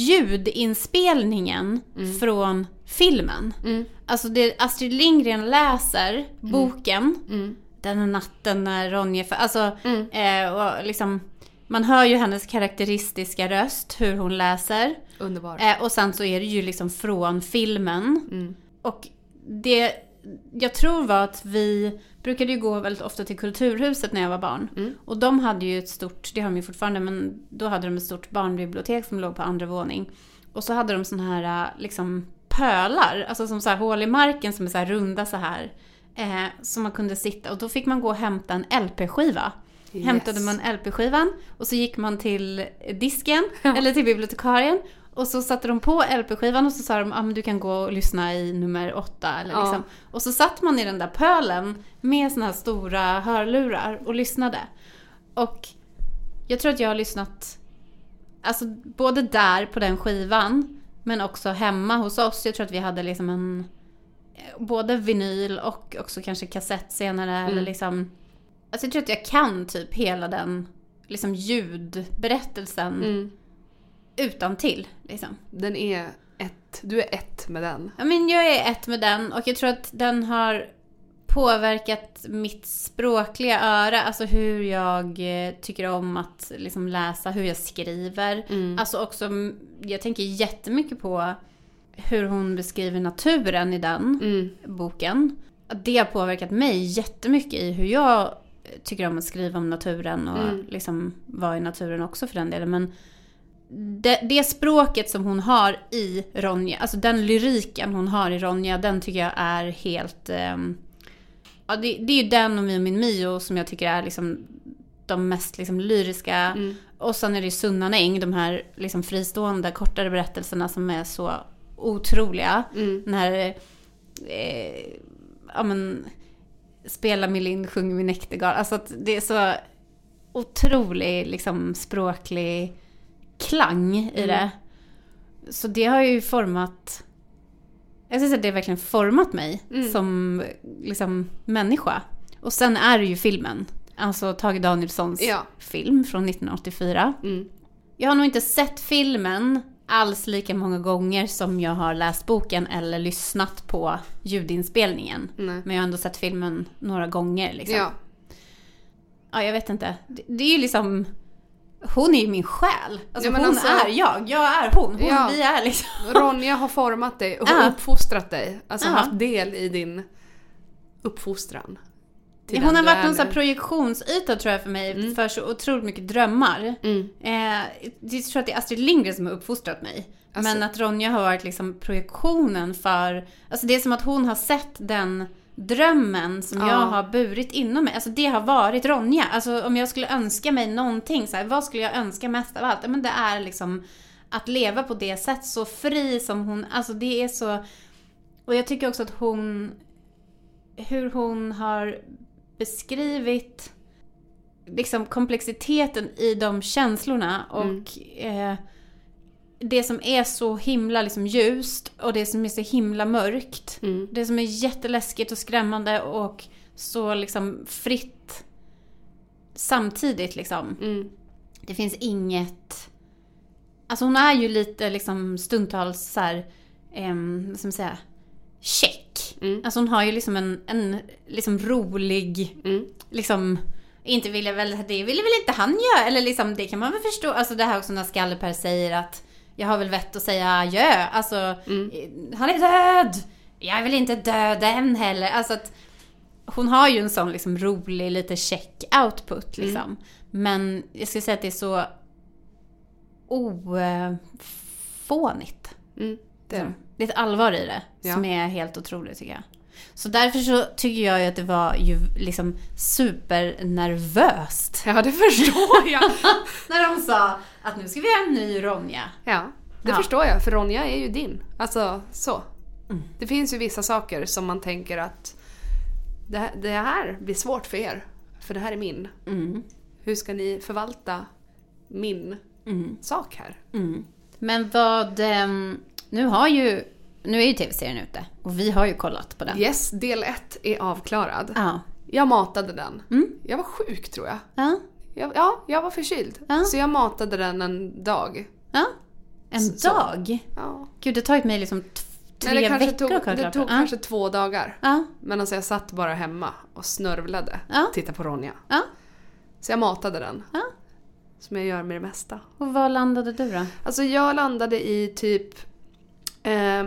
ljudinspelningen mm. från filmen. Mm. Alltså det Astrid Lindgren läser mm. boken mm. den här natten när Ronja... Alltså, mm. eh, och liksom... Man hör ju hennes karaktäristiska röst, hur hon läser. Underbar. Eh, och sen så är det ju liksom från filmen. Mm. Och det jag tror var att vi brukade ju gå väldigt ofta till Kulturhuset när jag var barn. Mm. Och de hade ju ett stort, det har de ju fortfarande, men då hade de ett stort barnbibliotek som låg på andra våning. Och så hade de såna här liksom pölar, alltså som så här hål i marken som är så här runda så här. Eh, som man kunde sitta, och då fick man gå och hämta en L P-skiva. Yes. Hämtade man L P-skivan och så gick man till disken ja. eller till bibliotekarien och så satte de på L P-skivan och så sa de, ah, men du kan gå och lyssna i nummer åtta eller ja. liksom. Och så satt man i den där pölen med såna här stora hörlurar och lyssnade. Och jag tror att jag har lyssnat alltså både där på den skivan men också hemma hos oss. Jag tror att vi hade liksom en både vinyl och också kanske kassett senare mm. eller liksom. Alltså jag tror att jag kan typ hela den liksom ljudberättelsen mm. utan till liksom. Den är ett, du är ett med den. Ja, men jag är ett med den och jag tror att den har påverkat mitt språkliga öra, alltså hur jag tycker om att liksom läsa, hur jag skriver. Mm. Alltså också, jag tänker jättemycket på hur hon beskriver naturen i den mm. boken. Det har påverkat mig jättemycket i hur jag tycker om att skriva om naturen och mm. liksom vara i naturen också för den delen. Men det, det språket som hon har i Ronja, alltså den lyriken hon har i Ronja, den tycker jag är helt... Eh, ja, det, det är ju den och min Mio som jag tycker är liksom de mest liksom lyriska. Mm. Och sen är det ju Sunnan Äng, de här liksom fristående, kortare berättelserna som är så otroliga. Mm. Den här... Eh, ja men... Spela min lind, sjung min näktergal. Alltså att det är så otrolig liksom språklig klang i mm. det. Så det har ju format... Jag ska säga att det har verkligen format mig mm. som liksom människa. Och sen är det ju filmen. Alltså Tage Danielssons ja. film från nittonhundraåttiofyra. Mm. Jag har nog inte sett filmen alls lika många gånger som jag har läst boken eller lyssnat på ljudinspelningen. Nej. Men jag har ändå sett filmen några gånger liksom. Ja. Ja, jag vet inte. Det, det är ju liksom... Hon är ju min själ. Alltså ja, hon alltså, är jag. Jag är hon. Hon ja. vi är liksom. Ronja har format dig och uh. uppfostrat dig. Alltså uh. haft del i din uppfostran. Ja, hon har varit någon sån här projektionsyta tror jag för mig. Mm. För så otroligt mycket drömmar. Mm. Eh, jag tror att det är Astrid Lindgren som har uppfostrat mig. Alltså. Men att Ronja har varit liksom projektionen för... Alltså det är som att hon har sett den drömmen som ja. jag har burit inom mig. Alltså det har varit Ronja. Alltså om jag skulle önska mig någonting så här, vad skulle jag önska mest av allt? Men det är liksom att leva på det sätt så fri som hon... Alltså det är så... Och jag tycker också att hon... Hur hon har beskrivit liksom komplexiteten i de känslorna och mm. eh, det som är så himla liksom ljust och det som är så himla mörkt. Mm. Det som är jätteläskigt och skrämmande och så liksom fritt samtidigt liksom. Mm. Det finns inget... Alltså hon är ju lite liksom stundtals så här, eh, som jag säger, check. Mm. Alltså hon har ju liksom en, en liksom rolig mm. liksom inte ville väl det ville väl inte han göra eller liksom det kan man väl förstå. Alltså det här också när Skalleper säger att jag har väl vett att säga adjö. Alltså, Mm. han är död! Jag är väl inte död än heller. Alltså att hon har ju en sån liksom rolig, lite check output liksom. Mm. Men jag skulle säga att det är så ofånigt. Mm, det är det. Det är ett allvar i det ja. Som är helt otroligt tycker jag. Så därför så tycker jag ju att det var ju liksom supernervöst. Ja, det förstår jag. När de sa att nu ska vi ha en ny Ronja. Ja, det ja. förstår jag. För Ronja är ju din. Alltså, så. Mm. Det finns ju vissa saker som man tänker att det här, det här blir svårt för er. För det här är min. Mm. Hur ska ni förvalta min mm. sak här? Mm. Men vad... Nu har ju... Nu är ju tv-serien ute. Och vi har ju kollat på den. Yes, del ett är avklarad. Ja. Jag matade den. Mm. Jag var sjuk tror jag. Ja. Jag, ja, jag var förkyld. Ja. Så jag matade den en dag. Ja. En så, dag? Ja. Gud, det har tagit mig liksom t- tre Nej, det veckor. Tog, det tog ja. kanske två dagar. Ja. Men alltså jag satt bara hemma och snörvlade. Ja. Tittade på Ronja. Ja. Så jag matade den. Ja. Som jag gör med det mesta. Och vad landade du då? Alltså jag landade i typ... Eh,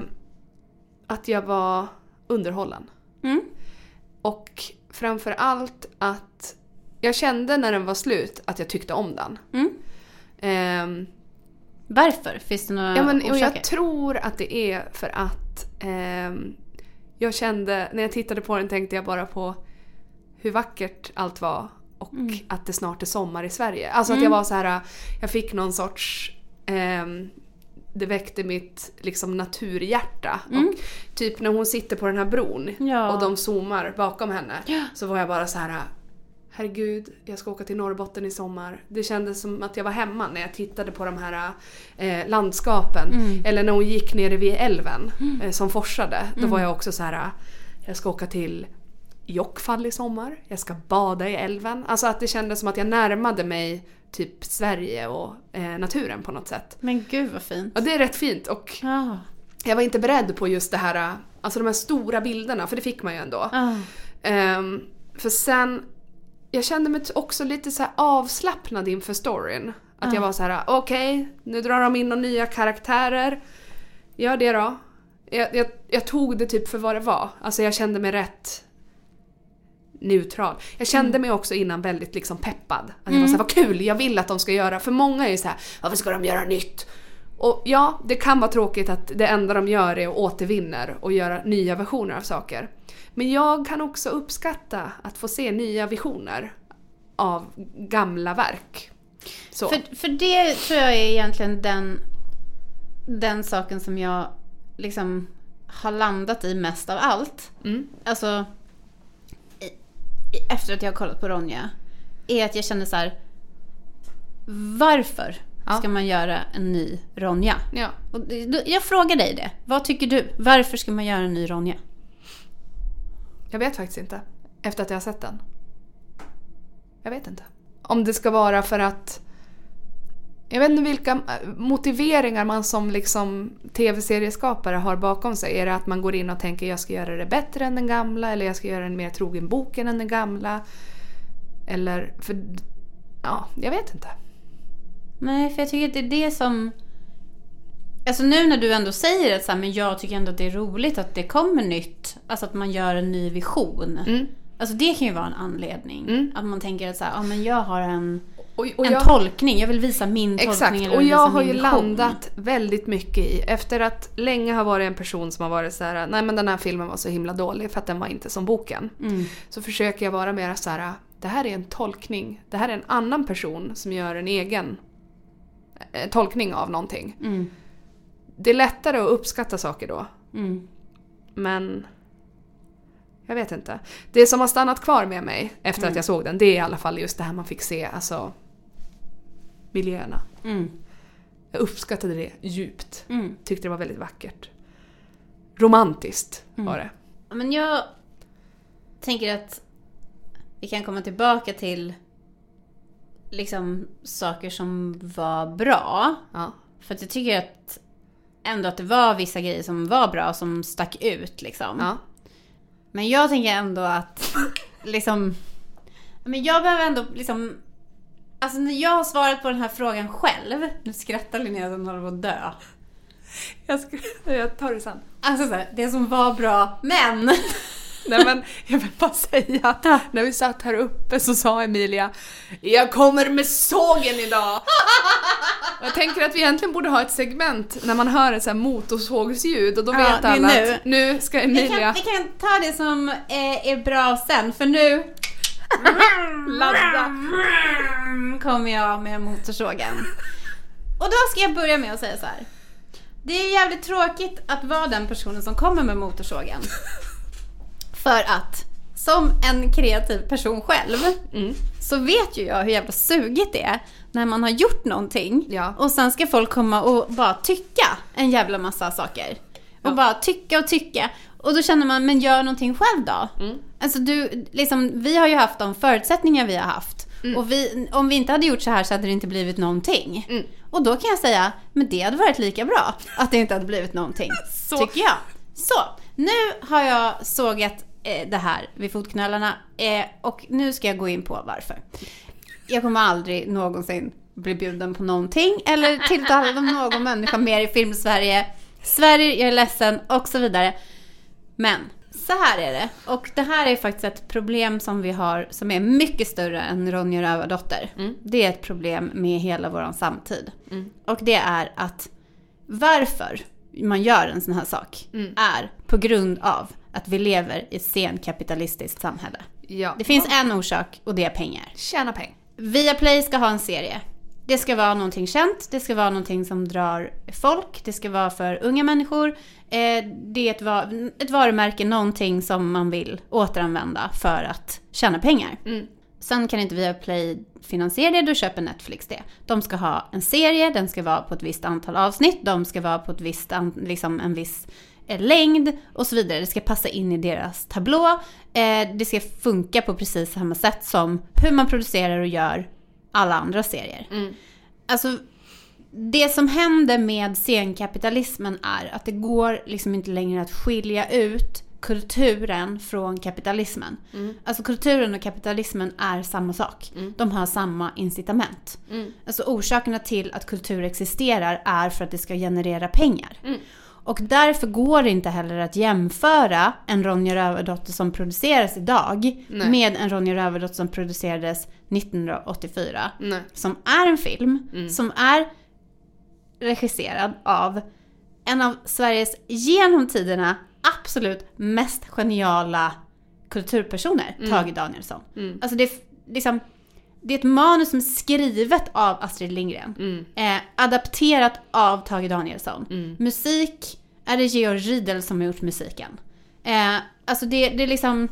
att jag var underhållen. Mm. Och framför allt att jag kände när den var slut att jag tyckte om den. Mm. Eh, Varför? Finns det några ja, men, orsaker? Och jag tror att det är för att eh, jag kände, när jag tittade på den tänkte jag bara på hur vackert allt var. Och mm. att det snart är sommar i Sverige. Alltså mm. att jag var så här, jag fick någon sorts... Eh, det väckte mitt liksom naturhjärta. Mm. Och typ när hon sitter på den här bron ja. och de zoomar bakom henne ja. så var jag bara så här: herregud, jag ska åka till Norrbotten i sommar. Det kändes som att jag var hemma när jag tittade på de här eh, landskapen. Mm. Eller när hon gick nere vid älven mm. eh, som forsade. Då mm. var jag också så här: jag ska åka till Jokkfall i sommar. Jag ska bada i älven. Alltså att det kändes som att jag närmade mig typ Sverige och eh, naturen på något sätt. Men gud vad fint. Ja, det är rätt fint. Och ah. jag var inte beredd på just det här, alltså de här stora bilderna, för det fick man ju ändå. Ah. Um, för sen, jag kände mig också lite så här avslappnad inför storyn. Att ah. jag var så här: okej, okay, nu drar de in några nya karaktärer. Gör det då. Jag, jag, jag tog det typ för vad det var. Alltså jag kände mig rätt neutral. Jag kände mm. mig också innan väldigt liksom peppad. Att jag var så här, vad kul, jag vill att de ska göra. För många är ju så här: varför ska de göra nytt? Och ja, det kan vara tråkigt att det enda de gör är att återvinner och göra nya versioner av saker. Men jag kan också uppskatta att få se nya visioner av gamla verk. Så. För, för det tror jag är egentligen den, den saken som jag liksom har landat i mest av allt. Mm. Alltså efter att jag har kollat på Ronja är att jag känner så här: varför ja. ska man göra en ny Ronja? Ja. Och jag frågar dig det. Vad tycker du? Varför ska man göra en ny Ronja? Jag vet faktiskt inte. Efter att jag har sett den. Jag vet inte. Om det ska vara för att... Jag vet inte vilka motiveringar man som liksom tv-serieskapare har bakom sig. Är det att man går in och tänker: jag ska göra det bättre än den gamla, eller jag ska göra en mer trogen boken än den gamla? Eller för... Ja, jag vet inte. Nej, för jag tycker att det är det som... Alltså nu när du ändå säger att så här, men jag tycker ändå att det är roligt att det kommer nytt. Alltså att man gör en ny vision. Mm. Alltså det kan ju vara en anledning. Mm. Att man tänker att så här, ja, men jag har en... Och, och en jag, tolkning, jag vill visa min exakt, tolkning. Exakt, och jag har ju vision. landat väldigt mycket i, efter att länge har varit en person som har varit så här: nej men den här filmen var så himla dålig för att den var inte som boken. Mm. Så försöker jag vara mer så här: det här är en tolkning, det här är en annan person som gör en egen eh, tolkning av någonting. Mm. Det är lättare att uppskatta saker då. Mm. Men... jag vet inte. Det som har stannat kvar med mig efter mm. att jag såg den, det är i alla fall just det här man fick se, alltså miljöerna. Mm. Jag uppskattade det djupt. Mm. Tyckte det var väldigt vackert. Romantiskt mm. var det. Men jag tänker att vi kan komma tillbaka till liksom saker som var bra. Ja. För att jag tycker att ändå att det var vissa grejer som var bra, som stack ut liksom. Ja. Men jag tänker ändå att liksom, men jag behöver ändå liksom, Alltså när jag har svarat på den här frågan själv. Nu skrattar Linnea som håller på att dö. Jag, ska, jag tar det sen. Alltså så här, det som var bra, men... Nej men jag vill bara säga att när vi satt här uppe så sa Emilia: jag kommer med sågen idag. Och jag tänker att vi egentligen borde ha ett segment när man hör ett så här motorsågsljud. Och då vet ja, alla nu. att nu ska Emilia... Vi kan, vi kan ta det som eh, är bra sen, för nu... Ladda. Kommer jag med motorsågen. Och då ska jag börja med att säga så här. Det är jävligt tråkigt att vara den personen som kommer med motorsågen. För att som en kreativ person själv mm. så vet ju jag hur jävla sugigt det är när man har gjort någonting ja. och sen ska folk komma och bara tycka en jävla massa saker. Och ja. bara tycka och tycka. Och då känner man, men gör någonting själv då. Mm. Alltså du, liksom, vi har ju haft de förutsättningar vi har haft. Mm. Och vi, om vi inte hade gjort så här så hade det inte blivit någonting. Mm. Och då kan jag säga, men det hade varit lika bra att det inte hade blivit någonting. Så. Tycker jag. Så, nu har jag sågat eh, det här vid fotknölarna. Eh, och nu ska jag gå in på varför. Jag kommer aldrig någonsin bli bjuden på någonting. Eller tilltala om någon människa mer i Filmsverige. Sverige, jag är ledsen och så vidare. Men så här är det. Och det här är faktiskt ett problem som vi har som är mycket större än Ronja Rövardotter. Mm. Det är ett problem med hela våran samtid. Mm. Och det är att varför man gör en sån här sak mm. är på grund av att vi lever i ett senkapitalistiskt samhälle. Ja. Det finns en orsak och det är pengar. Tjäna pengar. Viaplay ska ha en serie. Det ska vara någonting känt. Det ska vara någonting som drar folk. Det ska vara för unga människor. Eh, det är ett, va- ett varumärke, någonting som man vill återanvända för att tjäna pengar. Mm. Sen kan inte Viaplay finansiera det, då köper Netflix det. De ska ha en serie, den ska vara på ett visst antal avsnitt. De ska vara på ett visst, liksom en viss eh, längd och så vidare. Det ska passa in i deras tablå. Eh, det ska funka på precis samma sätt som hur man producerar och gör alla andra serier. Mm. Alltså, det som händer med senkapitalismen är att det går liksom inte längre att skilja ut kulturen från kapitalismen. Mm. Alltså kulturen och kapitalismen är samma sak. Mm. De har samma incitament. Mm. Alltså orsakerna till att kultur existerar är för att det ska generera pengar. Mm. Och därför går det inte heller att jämföra en Ronja Rövardotter som produceras idag Nej. med en Ronja Rövardotter som producerades nittonhundraåttiofyra. Nej. Som är en film mm. som är regisserad av en av Sveriges genom tiderna absolut mest geniala kulturpersoner, mm. Tage Danielsson. Mm. Alltså det är liksom det är ett manus som är skrivet av Astrid Lindgren. Mm. Eh, adapterat av Tage Danielsson. Mm. Musik är det Georg Riedel som har gjort musiken. Eh, alltså det, det är liksom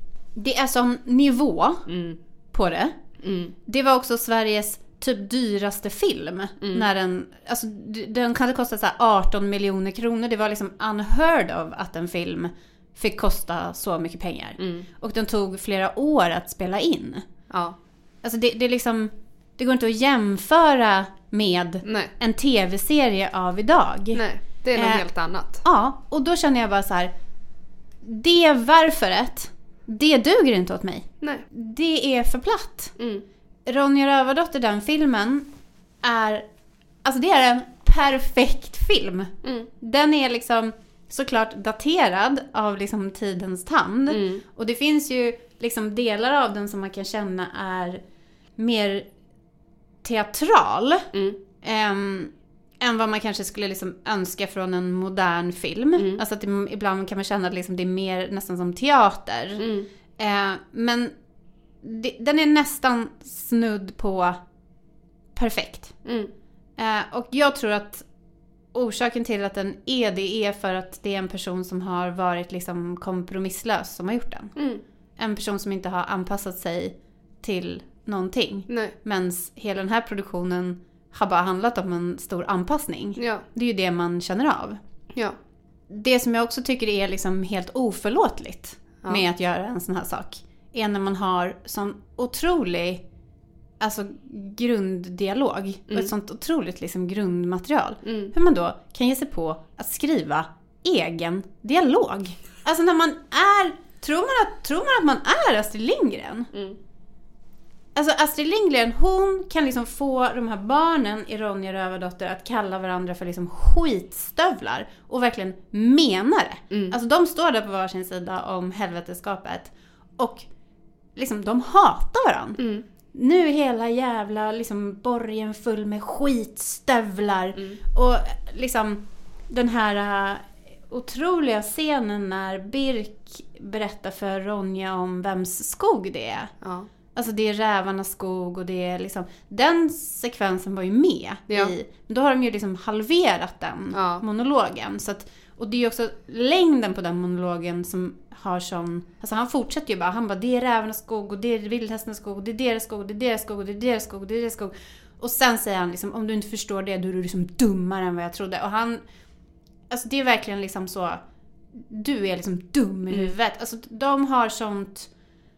det är sån nivå mm. på det. Mm. Det var också Sveriges typ dyraste film. Mm. När den, alltså, den hade kostat så här arton miljoner kronor. Det var liksom unheard of att en film fick kosta så mycket pengar. Mm. Och den tog flera år att spela in. Ja. Alltså det, det är liksom det går inte att jämföra med Nej. en tv-serie av idag. Nej, det är något eh, helt annat. Ja, och då känner jag bara så här, det varföret, det duger inte åt mig. Nej. Det är för platt. Mm. Ronja Rövardotter, den filmen är alltså det är en perfekt film. Mm. Den är liksom såklart daterad av liksom tidens tand. Mm. Och det finns ju liksom delar av den som man kan känna är mer teatral mm. um, än vad man kanske skulle liksom önska från en modern film. Mm. Alltså att det, ibland kan man känna att liksom det är mer nästan som teater. Mm. Uh, men det, den är nästan snudd på perfekt. Mm. Uh, och jag tror att orsaken till att den är det är för att det är en person som har varit liksom kompromisslös som har gjort den. Mm. En person som inte har anpassat sig till någonting. Nej. Men hela den här produktionen har bara handlat om en stor anpassning. Ja. Det är ju det man känner av. Ja. Det som jag också tycker är liksom helt oförlåtligt ja. med att göra en sån här sak är när man har sån otrolig alltså grunddialog mm. och ett sånt otroligt liksom grundmaterial. Mm. Hur man då kan ge sig på att skriva egen dialog. Alltså när man är tror man att, tror man att man är Astrid Lindgren? Mm. Alltså Astrid Lindgren, hon kan liksom få de här barnen i Ronja Rövardotter att kalla varandra för liksom skitstövlar. Och verkligen mena det. Mm. Alltså de står där på varsin sida om helveteskapet. Och liksom de hatar varandra. Mm. Nu är hela jävla liksom borgen full med skitstövlar. Mm. Och liksom den här uh, otroliga scenen när Birk berättar för Ronja om vems skog det är. Ja. Alltså det är rävarnas skog och det är liksom... Den sekvensen var ju med ja. i... Då har de ju liksom halverat den ja. monologen. Så att, och det är ju också längden på den monologen som har som... Alltså han fortsätter ju bara. Han bara, det är rävarnas skog och det är vildhästens skog och det är deras skog och det är deras skog och det är deras skog och det är deras skog. Och sen säger han liksom, om du inte förstår det, då är du liksom dummare än vad jag trodde. Och han... Alltså det är verkligen liksom så... Du är liksom dum i huvudet. Mm. Alltså de har sånt...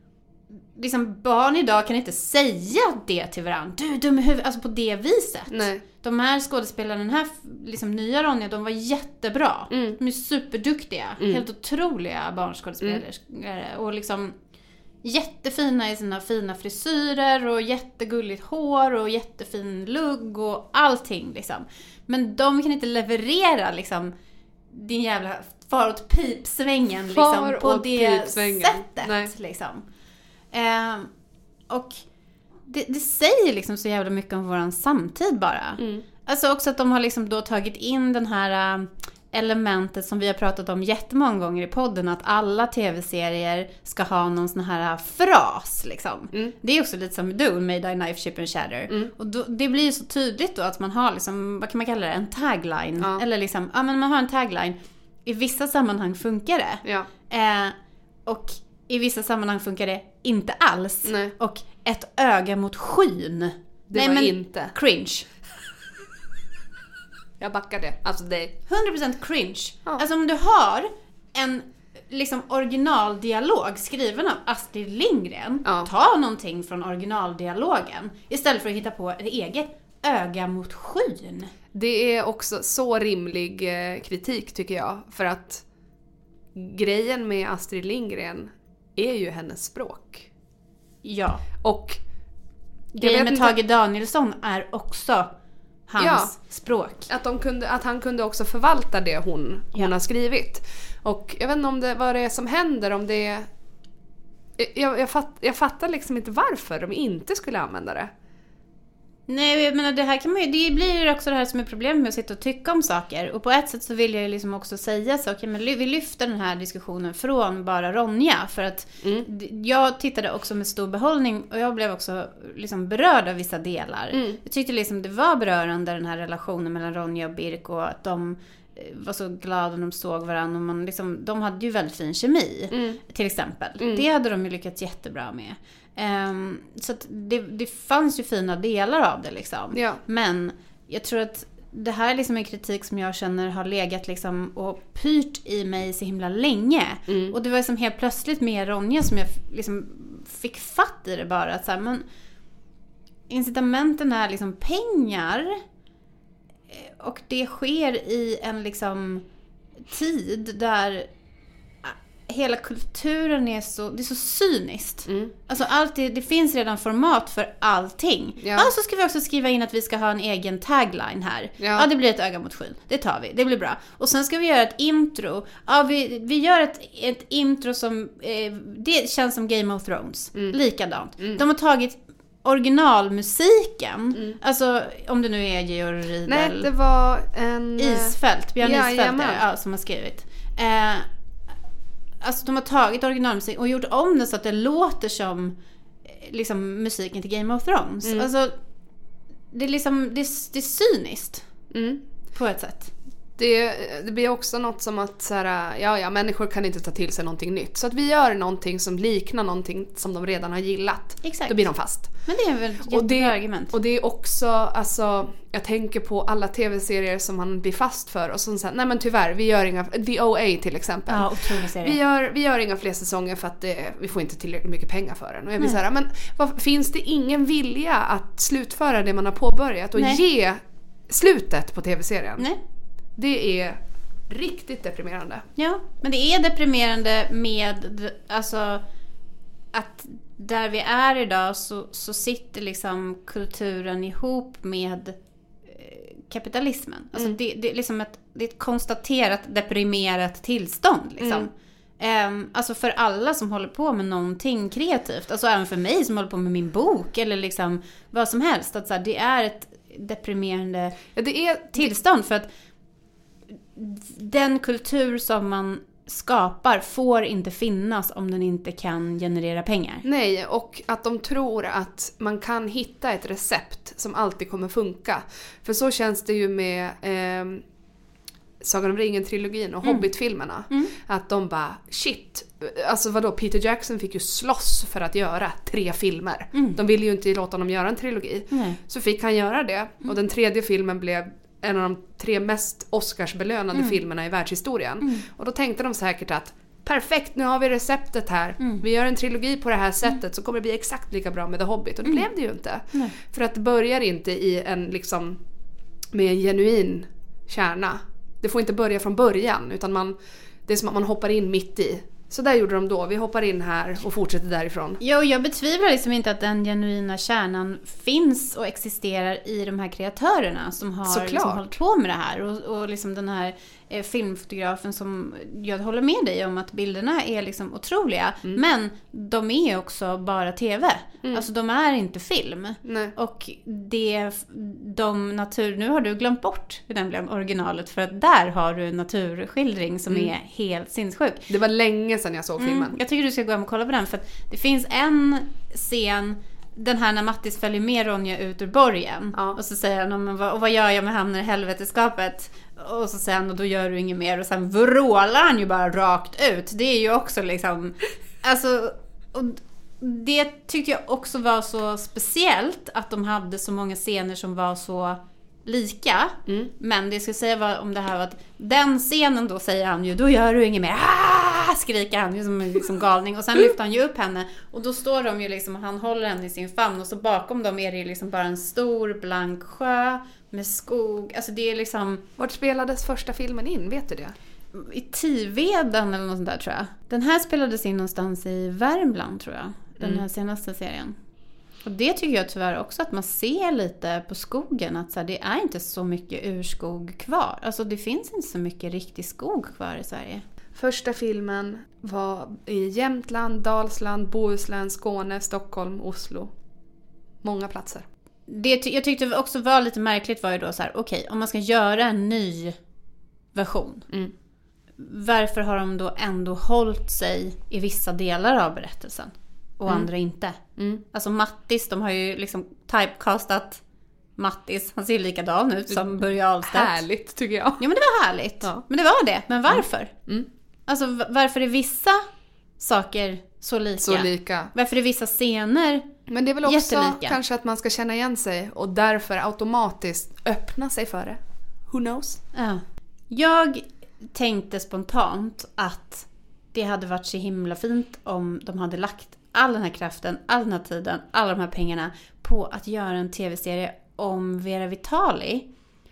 Liksom barn idag kan inte säga det till varandra. Du är dum i huvudet. Alltså på det viset. Nej. De här skådespelarna, den här liksom, nya Ronja, de var jättebra. Mm. De är superduktiga. Mm. Helt otroliga barnskådespelare. Mm. Och liksom jättefina i sina fina frisyrer. Och jättegulligt hår. Och jättefin lugg. Och allting liksom. Men de kan inte leverera liksom din jävla far åt pipsvängen liksom, på det sättet. Nej. Liksom. Eh, och det, det säger liksom så jävla mycket om våran samtid bara. Mm. Alltså också att de har liksom då tagit in den här uh, elementet som vi har pratat om jättemånga gånger i podden, att alla tv-serier ska ha någon sån här uh, fras liksom. Mm. Det är också lite som Do, May Die Knife Chip and Shatter. Mm. Och då, det blir ju så tydligt då att man har liksom, vad kan man kalla det, en tagline. Ja. Eller liksom, ja men man har en tagline. I vissa sammanhang funkar det. Ja. Eh, och i vissa sammanhang funkar det inte alls. Nej. Och ett öga mot skyn. Det Nej, var men inte. Cringe. Jag backar det. Alltså det är hundra procent cringe. Ja. Alltså om du har en liksom originaldialog skriven av Astrid Lindgren. Ja. Ta någonting från originaldialogen. Istället för att hitta på ett eget öga mot skyn. Det är också så rimlig kritik tycker jag. För att grejen med Astrid Lindgren är ju hennes språk. Ja. Och grejen med Tage Danielsson är också hans ja, språk. Att, de kunde, att han kunde också förvalta det hon, hon ja. har skrivit. Och jag vet inte om det, vad det är som händer. Om det är, jag, jag, fatt, jag fattar liksom inte varför de inte skulle använda det. Nej, jag menar det här kan man ju, det blir också det här som är problemet med att sitta och tycka om saker. Och på ett sätt så vill jag liksom också säga så, okej, men vi lyfter den här diskussionen från bara Ronja. För att mm. jag tittade också med stor behållning och jag blev också liksom berörd av vissa delar. Mm. Jag tyckte liksom det var berörande den här relationen mellan Ronja och Birk och att de var så glada när de såg varandra. Och man liksom, de hade ju väldigt fin kemi, mm. till exempel. Mm. Det hade de ju lyckats jättebra med. Um, så att det, det fanns ju fina delar av det liksom. Ja. Men jag tror att det här är liksom en kritik som jag känner har legat liksom och pyrt i mig så himla länge. Mm. Och det var liksom helt plötsligt med Ronja som jag liksom fick fatt i det bara. Att så här, men incitamenten är liksom pengar. Och det sker i en liksom tid där hela kulturen är så, det är så cyniskt. Mm. Alltså allt det, det finns redan format för allting. Ja. Ja, så ska vi också skriva in att vi ska ha en egen tagline här. Ja, ja det blir ett öga mot skyn. Det tar vi, det blir bra. Och sen ska vi göra ett intro. Ja, vi, vi gör ett, ett intro som eh, det känns som Game of Thrones. Mm. Likadant. Mm. De har tagit originalmusiken. Mm. Alltså om det nu är Georg Riedel. Nej, det var en Isfält, Björn ja, Isfält är, ja, som har skrivit. Eh, Alltså de har tagit originalmusik och gjort om det så att det låter som liksom musiken till Game of Thrones. Mm. Alltså det är liksom det är, det är cyniskt mm. på ett sätt. Det, det blir också något som att så här, ja, ja, människor kan inte ta till sig någonting nytt. Så att vi gör någonting som liknar någonting som de redan har gillat. Exakt. Då blir de fast. Men det är väl ett jättebra och det, argument. Och det är också, alltså, jag tänker på alla tv-serier som man blir fast för. Och så säger, nej men tyvärr, vi gör inga, The O A till exempel. Ja, otrolig serie. Vi gör, vi gör inga fler säsonger för att det, vi får inte tillräckligt mycket pengar för den. Och jag blir så här, men vad, finns det ingen vilja att slutföra det man har påbörjat och nej. ge slutet på tv-serien? Nej. Det är riktigt deprimerande. Ja, men det är deprimerande med alltså att där vi är idag så, så sitter liksom kulturen ihop med eh, kapitalismen. Alltså mm. det, det, är liksom ett, det är ett konstaterat deprimerat tillstånd liksom. Mm. Um, alltså för alla som håller på med någonting kreativt. Alltså även för mig som håller på med min bok eller liksom vad som helst. Att så här, det är ett deprimerande ja, det är tillstånd för att den kultur som man skapar får inte finnas om den inte kan generera pengar. Nej, och att de tror att man kan hitta ett recept som alltid kommer funka. För så känns det ju med eh, Sagan om ringen-trilogin och mm. Hobbit-filmerna. Mm. Att de bara, shit, alltså vadå, Peter Jackson fick ju slåss för att göra tre filmer. Mm. De ville ju inte låta honom göra en trilogi. Mm. Så fick han göra det. Mm. Och den tredje filmen blev en av de tre mest Oscarsbelönade mm. filmerna i världshistorien. Mm. Och då tänkte de säkert att perfekt, nu har vi receptet här. Mm. Vi gör en trilogi på det här sättet mm. så kommer det bli exakt lika bra med The Hobbit. Och det mm. blev det ju inte. Nej. För att det börjar inte i en liksom med en genuin kärna. Det får inte börja från början utan man, det är som att man hoppar in mitt i. Så där gjorde de då. Vi hoppar in här och fortsätter därifrån. Jo, jag betvivlar liksom inte att den genuina kärnan finns och existerar i de här kreatörerna som har liksom hållit på med det här. Och, och liksom den här eh, filmfotografen som jag håller med dig om att bilderna är liksom otroliga. Mm. Men de är också bara tv. Mm. Alltså de är inte film. Nej. Och det, de natur... Nu har du glömt bort hur den blev originalet för att där har du en naturskildring som mm. är helt sinnessjuk. Det var länge sedan jag såg filmen. Mm, jag tycker du ska gå hem och kolla på den för att det finns en scen, den här när Mattis följer med Ronja ut ur borgen ja. Och så säger han, vad, och vad gör jag med hamnar i helveteskapet? Och så säger han, och då gör du inget mer och sen vrålar han ju bara rakt ut. Det är ju också liksom alltså, och det tyckte jag också var så speciellt att de hade så många scener som var så lika. Mm. Men det jag ska säga var, om det här var att den scenen då säger han ju, då gör du inget mer. Ah! Skriker han ju som en liksom galning. Och sen lyfter han ju upp henne. Och då står de ju liksom, han håller henne i sin famn. Och så bakom dem är det ju liksom bara en stor blank sjö med skog. Alltså det är liksom... Vart spelades första filmen in? Vet du det? I Tiveden eller något sånt där tror jag. Den här spelades in någonstans i Värmland tror jag. Den här mm. senaste serien. Och det tycker jag tyvärr också att man ser lite på skogen att så här, det är inte så mycket urskog kvar. Alltså det finns inte så mycket riktig skog kvar i Sverige. Första filmen var i Jämtland, Dalsland, Bohuslän, Skåne, Stockholm, Oslo. Många platser. Det jag tyckte också var lite märkligt var ju då så här, okej, okay, om man ska göra en ny version. Mm. Varför har de då ändå hållit sig i vissa delar av berättelsen? Och mm. andra inte. Mm. Alltså Mattis, de har ju liksom typecastat Mattis. Han ser likadan ut som Börje Ahlstedt. Härligt tycker jag. Ja men det var härligt. Ja. Men det var det. Men varför? Mm. Alltså varför är vissa saker så lika? Så lika. Varför är vissa scener Men det är väl också jättelika? Kanske att man ska känna igen sig. Och därför automatiskt öppna sig för det. Who knows? Ja. Jag tänkte spontant att det hade varit så himla fint om de hade lagt all den här kraften, all den här tiden, alla de här pengarna på att göra en tv-serie om Vera Vitali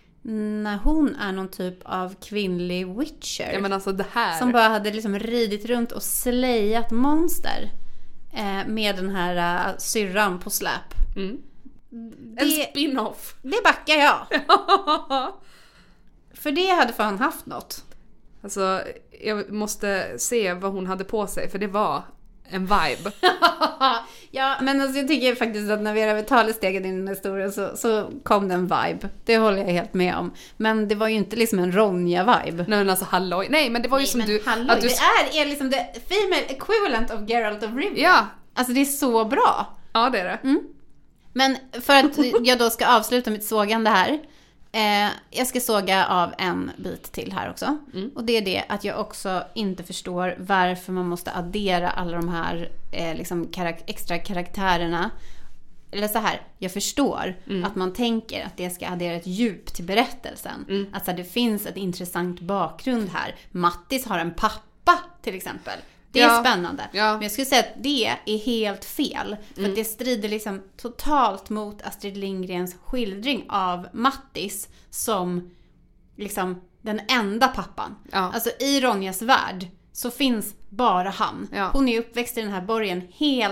när hon är någon typ av kvinnlig witcher. Ja men alltså det här. Som bara hade liksom ridit runt och slejat monster eh, med den här uh, syrran på släp. Mm. Det, en spin-off. Det backar jag. För det hade fan haft något. Alltså jag måste se vad hon hade på sig för det var en vibe. Ja, men alltså jag tycker faktiskt att när Vera Vitali steg in i den historien så, så kom det en vibe. Det håller jag helt med om. Men det var ju inte liksom en Ronja-vibe. Nej men alltså halloj. Nej men det var ju Nej, som du... Halloj, att du... Det är, är liksom the female equivalent of Geralt of Rivia. Ja. Alltså det är så bra. Ja det är det. Mm. Men för att jag då ska avsluta mitt sågande här. Eh, jag ska såga av en bit till här också. Mm. Och det är det att jag också inte förstår varför man måste addera alla de här eh, liksom karak- extra karaktärerna. Eller så här, jag förstår mm. att man tänker att det ska addera ett djup till berättelsen. Mm. Att så här, det finns ett intressant bakgrund här. Mattis har en pappa till exempel. Det är ja. spännande. Ja. Men jag skulle säga att det är helt fel. För mm. att det strider liksom totalt mot Astrid Lindgrens skildring av Mattis som liksom den enda pappan. Ja. Alltså i Ronjas värld så finns bara han. Ja. Hon är uppväxt i den här borgen helt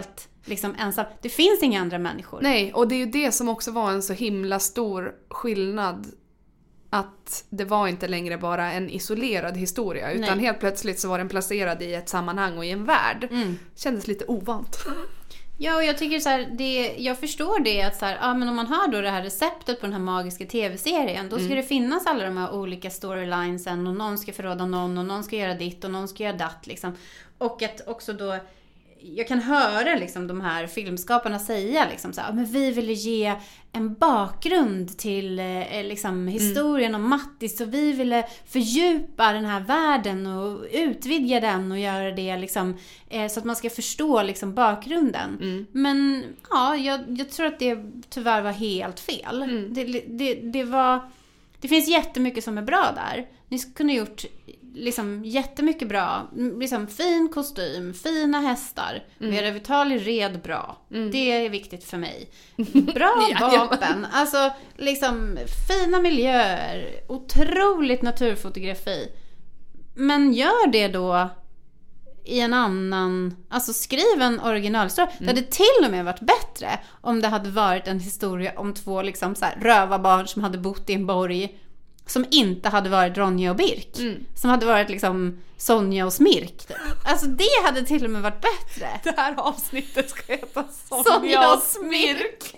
liksom ensam. Det finns inga andra människor. Nej, och det är ju det som också var en så himla stor skillnad. Att det var inte längre bara en isolerad historia. Utan Nej. helt plötsligt så var den placerad i ett sammanhang och i en värld. Mm. Kändes lite ovant. Ja, och jag tycker så här, det, jag förstår det att så här, ja, men om man har då det här receptet på den här magiska tv-serien, då ska mm. det finnas alla de här olika storylinesen och någon ska förråda någon och någon ska göra ditt och någon ska göra datt liksom. Och att också då jag kan höra liksom de här filmskaparna säga liksom så här, men vi ville ge en bakgrund till eh, liksom historien mm. om Mattis, och vi ville fördjupa den här världen och utvidga den och göra det liksom eh, så att man ska förstå liksom bakgrunden. Mm. Men ja, jag, jag tror att det tyvärr var helt fel. Mm. Det, det, det var det finns jättemycket som är bra där. Ni kunde gjort liksom jättemycket bra, liksom fin kostym, fina hästar, mm. Vera Vitali red bra. Mm. Det är viktigt för mig. Bra vapen, alltså liksom fina miljöer, otroligt naturfotografi. Men gör det då i en annan, alltså skriv en originalhistoria. Mm. Det hade till och med varit bättre om det hade varit en historia om två liksom så här rövarbarn som hade bott i en borg, som inte hade varit Ronja och Birk. Mm. Som hade varit liksom Sonja och Smirk. Typ. Alltså det hade till och med varit bättre. Det här avsnittet ska heta Sonja, Sonja och Smirk.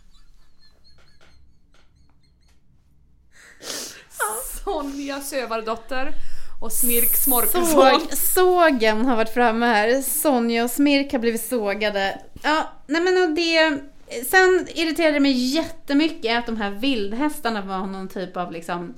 Sonja Sövardotter och Smirk Smorkelsson. Såg, sågen har varit framme här. Sonja och Smirk har blivit sågade. Ja, nej men och det... Sen irriterade det mig jättemycket att de här vildhästarna var någon typ av liksom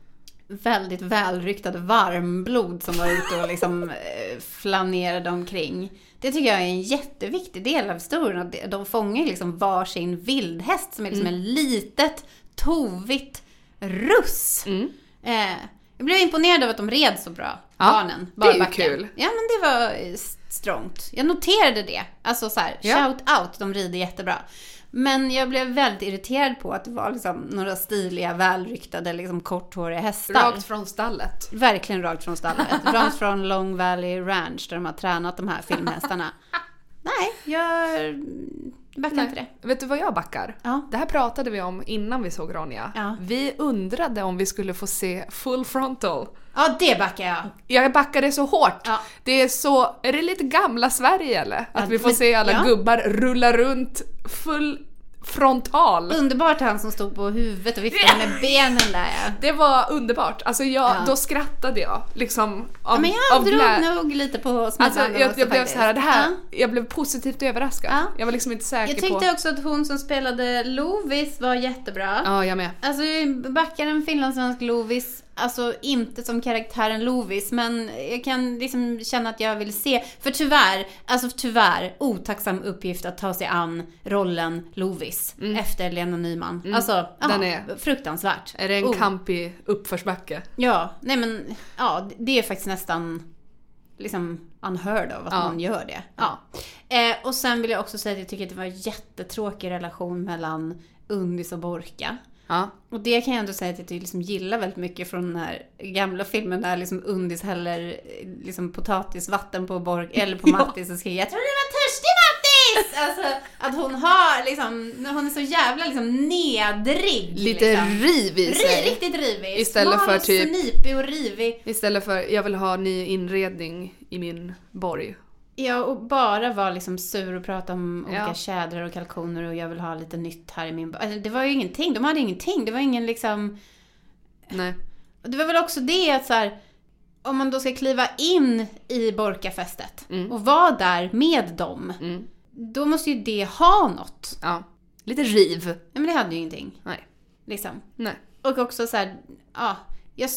väldigt välryktade varmblod som var ute och liksom flanerade omkring. Det tycker jag är en jätteviktig del av historien. De fångar liksom varsin vildhäst som är liksom mm. en litet, tovigt russ. Mm. Eh, jag blev imponerad av att de red så bra, ja, barnen. Det är ju kul. Ja, men det var strångt. Jag noterade det. Alltså så här, ja. Shout out, de rider jättebra. Men jag blev väldigt irriterad på att det var liksom några stiliga, välryktade, liksom korthåriga hästar. Rakt från stallet. Verkligen rakt från stallet. Rakt från Long Valley Ranch där de har tränat de här filmhästarna. Nej, jag backar inte det. Vet du vad jag backar? Ja. Det här pratade vi om innan vi såg Ronja. Ja. Vi undrade om vi skulle få se full frontal. Ja, det backar jag. Jag backade så hårt. Ja. Det är så... Är det lite gamla Sverige eller? Att ja, vi får men, se alla ja. gubbar rulla runt full frontal. Underbart han som stod på huvudet och viftade med benen där. Ja. Det var underbart. Alltså jag, ja. Då skrattade jag. Liksom av, ja, men jag av drog glä... nog lite på småbanden. Alltså jag, jag, jag blev så här, det här ja. Jag blev positivt överraskad. Ja. Jag var liksom inte säker på... Jag tyckte på... också att hon som spelade Lovis var jättebra. Ja, jag med. Alltså backar en finlandssvensk Lovis. Alltså inte som karaktären Lovis, men jag kan liksom känna att jag vill se, för tyvärr, alltså tyvärr otacksam uppgift att ta sig an rollen Lovis mm. efter Lena Nyman. Mm. Alltså, den ja, är fruktansvärt. Är det en oh. kampig uppförsbacke? Ja, nej men ja, det är faktiskt nästan liksom unheard of att ja. man gör det. Ja. Eh, och sen vill jag också säga att jag tycker att det var en jättetråkig relation mellan Undis och Borka. Ja. Och det kan jag ändå säga att jag liksom gillar väldigt mycket från den här gamla filmen där liksom Undis häller liksom potatisvatten på Borg eller på Mattis och skriker jag tror du var törstig Mattis! Alltså att hon har liksom, hon är så jävla liksom nedrig. Lite liksom. rivig sig. R- riktigt rivig. Istället Smal för och typ snipig och rivig. Istället för jag vill ha ny inredning i min borg. Ja, och bara var liksom sur och prata om olika ja. tjädrar och kalkoner och jag vill ha lite nytt här i min... Alltså, det var ju ingenting, de hade ingenting, det var ingen liksom... Nej. Det var väl också det att så här, om man då ska kliva in i Borkafestet mm. och vara där med dem, mm. då måste ju det ha något. Ja, lite riv. Ja, men det hade ju ingenting. Nej. Liksom. Nej. Och också så här, ja, jag...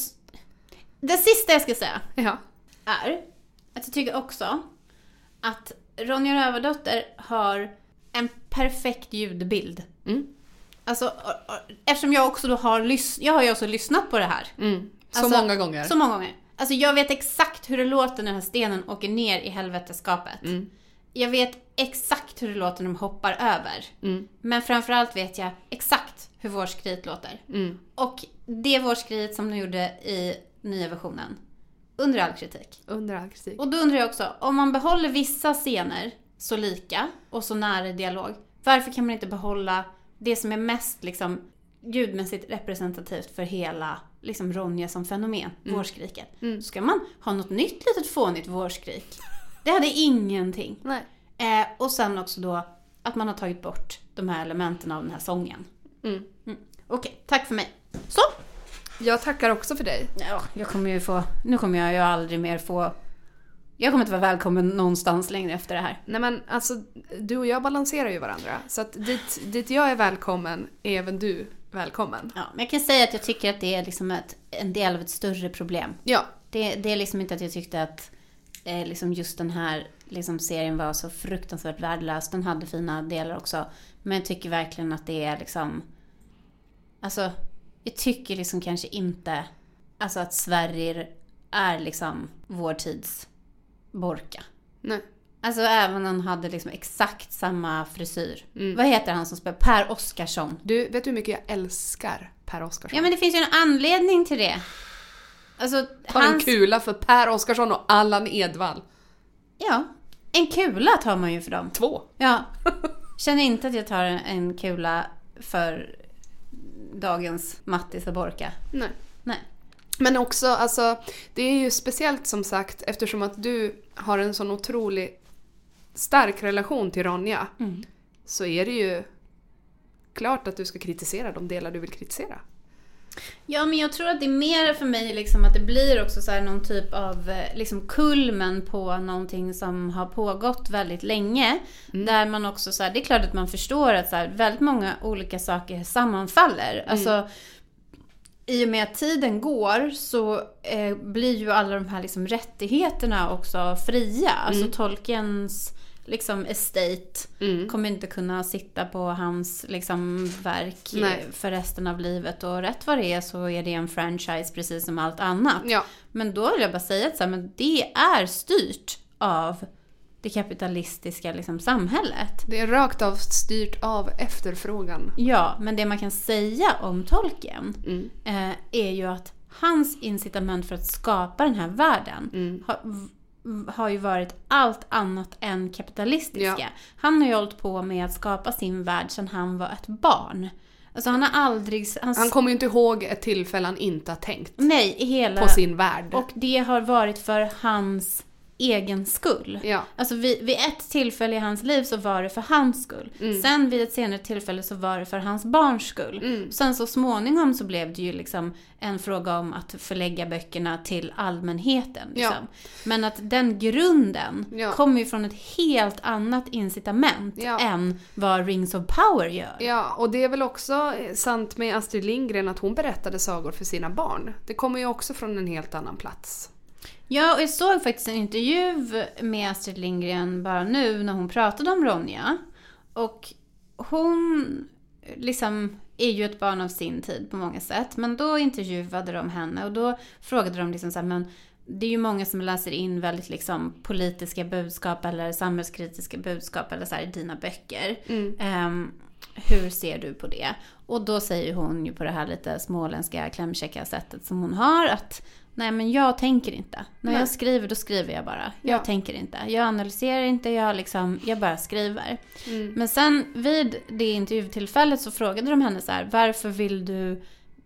Det sista jag ska säga ja. är att jag tycker också att Ronja Rövardotter har en perfekt ljudbild. Mm. Alltså, eftersom jag också då har lys- jag har ju också lyssnat på det här. Mm. Så alltså, många gånger. Så många gånger. Alltså jag vet exakt hur det låter när den här stenen åker ner i helveteskapet. Mm. Jag vet exakt hur det låter när de hoppar över. Mm. Men framförallt vet jag exakt hur vårskriet låter. Mm. Och det vårskriet som de gjorde i nya versionen. Under all kritik. Under all kritik. Och då undrar jag också, om man behåller vissa scener så lika och så nära dialog, varför kan man inte behålla det som är mest liksom ljudmässigt representativt för hela liksom Ronja som fenomen, mm. vårskriket. Mm. Ska man ha något nytt litet fånigt vårskrik? Det hade ingenting. Nej. Eh, och sen också då att man har tagit bort de här elementen av den här sången. Mm. Mm. Okej, tack för mig. Så. Jag tackar också för dig. Ja, jag kommer ju få, nu kommer jag ju aldrig mer få, jag kommer inte vara välkommen någonstans längre efter det här. Nej men alltså, du och jag balanserar ju varandra. Så att dit, dit jag är välkommen är även du välkommen. Ja, men jag kan säga att jag tycker att det är liksom ett, en del av ett större problem. Ja. Det, det är liksom inte att jag tyckte att eh, liksom just den här liksom serien var så fruktansvärt värdelös. Den hade fina delar också. Men jag tycker verkligen att det är liksom, alltså jag tycker liksom kanske inte alltså att Sverige är liksom vår tids Borka. Nej. Alltså även om han hade liksom exakt samma frisyr. Mm. Vad heter han som spelar? Per Oscarsson. Du, vet du hur mycket jag älskar Per Oscarsson? Ja, men det finns ju en anledning till det. Alltså, ta hans... en kula för Per Oscarsson och Allan Edwall. Ja, en kula tar man ju för dem. Två. Ja. Känner inte att jag tar en kula för dagens Mattis och Borka. Nej. Nej. Men också, alltså, det är ju speciellt som sagt eftersom att du har en sån otroligt stark relation till Ronja. Mm. Så är det ju klart att du ska kritisera de delar du vill kritisera. Ja, men jag tror att det är mer för mig liksom att det blir också så här någon typ av liksom kulmen på någonting som har pågått väldigt länge. Mm. Där man också så här, det är klart att man förstår att så här, väldigt många olika saker sammanfaller. Mm. Alltså i och med att tiden går så eh, blir ju alla de här liksom rättigheterna också fria. Mm. Alltså Tolkiens liksom estate mm. kommer inte kunna sitta på hans liksom verk Nej. för resten av livet. Och rätt vad det är så är det en franchise precis som allt annat. Ja. Men då vill jag bara säga att så här, men det är styrt av det kapitalistiska liksom samhället. Det är rakt av styrt av efterfrågan. Ja, men det man kan säga om Tolkien mm. eh, är ju att hans incitament för att skapa den här världen mm. har, har ju varit allt annat än kapitalistiska. Ja. Han har ju hållit på med att skapa sin värld sedan han var ett barn. Alltså han har aldrig... Han, han kommer ju inte ihåg ett tillfälle han inte har tänkt. Nej, hela... På sin värld. Och det har varit för hans egen skull. Ja. Alltså vid, vid ett tillfälle i hans liv så var det för hans skull. Mm. Sen vid ett senare tillfälle så var det för hans barns skull. Mm. Sen så småningom så blev det ju liksom en fråga om att förlägga böckerna till allmänheten. Liksom. Ja. Men att den grunden ja. kommer ju från ett helt annat incitament ja. än vad Rings of Power gör. Ja, och det är väl också sant med Astrid Lindgren att hon berättade sagor för sina barn. Det kommer ju också från en helt annan plats. Ja, och jag såg faktiskt en intervju med Astrid Lindgren bara nu när hon pratade om Ronja. Och hon liksom är ju ett barn av sin tid på många sätt. Men då intervjuade de henne och då frågade de liksom så här, men det är ju många som läser in väldigt liksom politiska budskap eller samhällskritiska budskap eller så här i dina böcker. Mm. Um, hur ser du på det? Och då säger hon ju på det här lite småländska klämkäcka sättet som hon har att nej, men jag tänker inte. När nej. jag skriver, då skriver jag bara. Jag ja. tänker inte. Jag analyserar inte, jag, liksom, jag bara skriver. Mm. Men sen vid det intervjutillfället så frågade de henne så här, varför vill du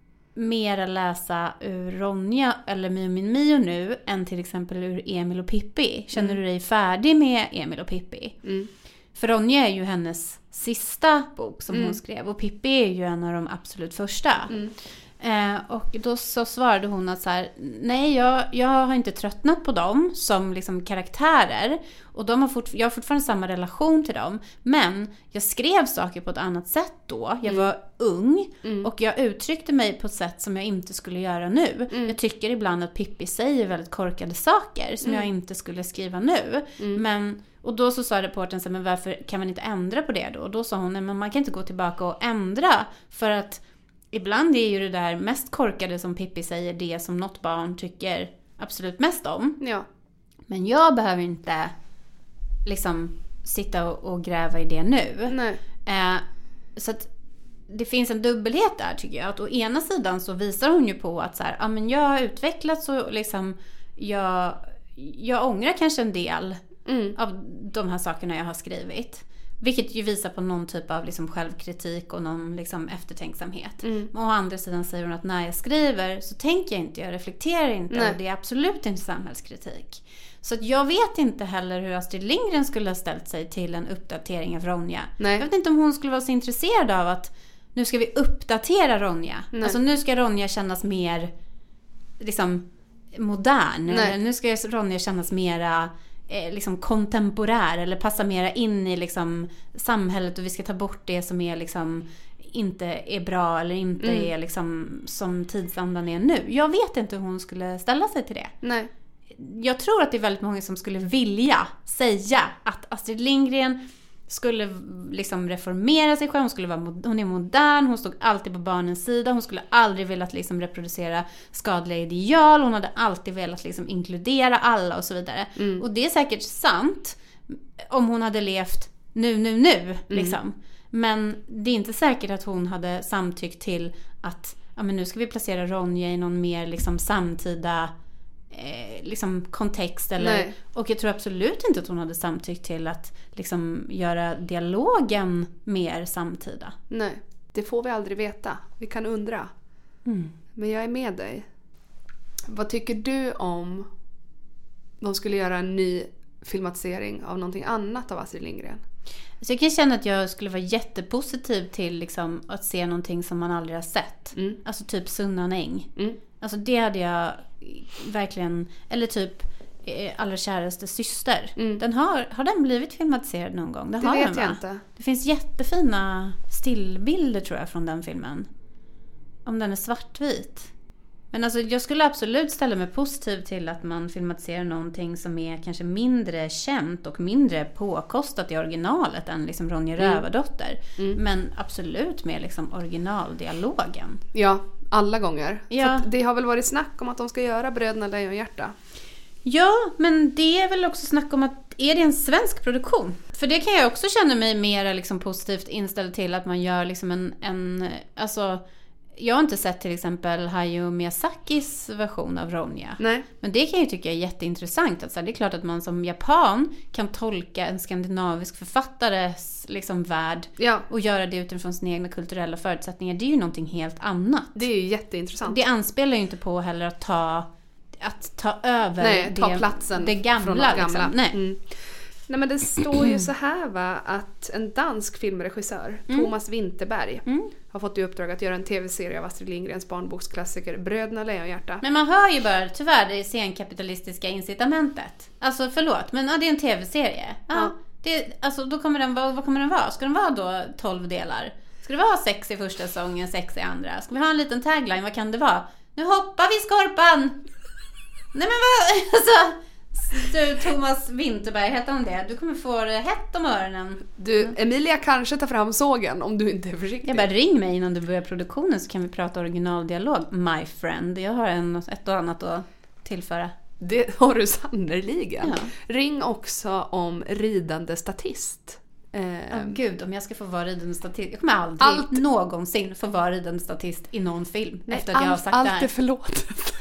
mera läsa ur Ronja eller Mio min Mio nu än till exempel ur Emil och Pippi? Känner mm. du dig färdig med Emil och Pippi? Mm. För Ronja är ju hennes sista bok som mm. hon skrev och Pippi är ju en av de absolut första. Mm. Eh, och då så svarade hon att så här, nej jag, jag har inte tröttnat på dem som liksom karaktärer och de har fort, jag har fortfarande samma relation till dem, men jag skrev saker på ett annat sätt då, jag var mm. ung mm. och jag uttryckte mig på ett sätt som jag inte skulle göra nu. Mm. Jag tycker ibland att Pippi säger väldigt korkade saker som mm. jag inte skulle skriva nu, mm. men och då så sa reportern så här, men varför kan man inte ändra på det då? Och då sa hon, nej men man kan inte gå tillbaka och ändra för att ibland är ju det där mest korkade som Pippi säger det som något barn tycker absolut mest om. Ja. Men jag behöver inte liksom sitta och, och gräva i det nu. Nej. Eh, så att det finns en dubbelhet där tycker jag. Att å ena sidan så visar hon ju på att så här, ja, men jag har utvecklats och liksom jag, jag ångrar kanske en del mm. av de här sakerna jag har skrivit. Vilket ju visar på någon typ av liksom självkritik och någon liksom eftertänksamhet. Mm. Och å andra sidan säger hon att när jag skriver så tänker jag inte, jag reflekterar inte. Nej. Och det är absolut inte samhällskritik. Så att jag vet inte heller hur Astrid Lindgren skulle ha ställt sig till en uppdatering av Ronja. Nej. Jag vet inte om hon skulle vara så intresserad av att nu ska vi uppdatera Ronja. Nej. Alltså nu ska Ronja kännas mer liksom modern. Nej. Eller nu ska Ronja kännas mera eh, liksom kontemporär. Eller passa mera in i liksom samhället. Och vi ska ta bort det som är liksom inte är bra. Eller inte mm. är liksom som tidsandan är nu. Jag vet inte hur hon skulle ställa sig till det. Nej. Jag tror att det är väldigt många som skulle vilja säga att Astrid Lindgren skulle liksom reformera sig själv. Hon, skulle vara, hon är modern, hon stod alltid på barnens sida. Hon skulle aldrig velat liksom reproducera skadliga ideal. Hon hade alltid velat liksom inkludera alla och så vidare. Mm. Och det är säkert sant om hon hade levt nu, nu, nu. Mm. Liksom. Men det är inte säkert att hon hade samtyckt till att ja, men nu ska vi placera Ronja i någon mer liksom samtida Eh, liksom kontext eller, och jag tror absolut inte att hon hade samtyckt till att liksom göra dialogen mer samtida. Nej, det får vi aldrig veta. Vi kan undra. Mm. Men jag är med dig. Vad tycker du om de skulle göra en ny filmatisering av någonting annat av Astrid Lindgren? Så jag kan känna att jag skulle vara jättepositiv till liksom, att se någonting som man aldrig har sett. Mm. Alltså typ Sunnan Äng. Mm. Alltså det hade jag verkligen, eller typ eh, Allra käraste syster. Mm. Den har, har den blivit filmatiserad någon gång? Det, det har vet den, jag va? inte. Det finns jättefina stillbilder tror jag från den filmen. Om den är svartvit. Men alltså jag skulle absolut ställa mig positiv till att man filmatiserar någonting som är kanske mindre känt och mindre påkostat i originalet än liksom Ronja mm. Rövardotter. Mm. Men absolut med liksom originaldialogen. Ja, alla gånger. Ja. För det har väl varit snack om att de ska göra Bröderna Lejonhjärta. Ja, men det är väl också snack om att är det en svensk produktion? För det kan jag också känna mig mer liksom positivt inställd till att man gör liksom en, en alltså jag har inte sett till exempel Hayao Miyazakis version av Ronja. Nej. Men det kan jag tycka är jätteintressant. Alltså, det är klart att man som japan kan tolka en skandinavisk författares liksom, värld ja. Och göra det utifrån sina egna kulturella förutsättningar. Det är ju någonting helt annat. Det är ju jätteintressant. Det anspelar ju inte på heller att ta, att ta över Nej, ta det, platsen det gamla. Från det gamla. Liksom. Nej. Mm. Nej, men det står ju så här va, att en dansk filmregissör, mm. Thomas Winterberg, mm. har fått i uppdrag att göra en tv-serie av Astrid Lindgrens barnboksklassiker Bröderna Lejonhjärta. Men man hör ju bara tyvärr det senkapitalistiska incitamentet. Alltså förlåt, men ja, det är en tv-serie. Ja, ja. Det, alltså, då kommer den, vad, vad kommer den vara? Ska den vara då tolv delar? Ska det vara sex i första säsongen, sex i andra? Ska vi ha en liten tagline? Vad kan det vara? Nu hoppar vi skorpan! Nej men vad... Alltså... Du, Thomas Winterberg, heter han det? Du kommer få hett om öronen. Du, Emilia kanske tar fram sågen om du inte är försiktig. Jag bara ring mig innan du börjar produktionen så kan vi prata originaldialog, my friend. Jag har en, ett och annat att tillföra. Det har du sannerligen. Ja. Ring också om ridande statist. Eh, oh, gud, om jag ska få vara ridande statist. Jag kommer aldrig allt, någonsin få vara ridande statist i någon film. Nej, efter att allt, jag har sagt allt det här. Allt är förlåtet.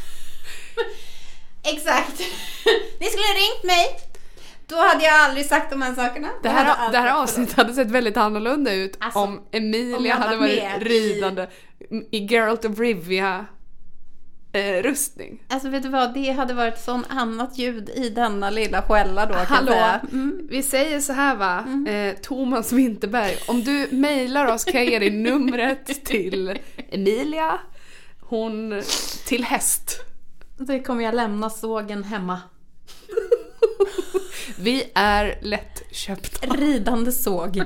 Exakt. Ni skulle ha ringt mig. Då hade jag aldrig sagt de här sakerna. Det här, det här avsnittet hade sett väldigt annorlunda ut alltså, om Emilia om hade varit ridande i, i Geralt of Rivia eh, rustning. Alltså vet du vad, det hade varit sån annat ljud i denna lilla skälla då. Hallå, mm. vi säger så här va, mm. eh, Thomas Winterberg, om du mejlar oss kan jag ge dig numret till Emilia, hon till häst. Då kommer jag lämna sågen hemma. Vi är lättköpta. Ridande såg.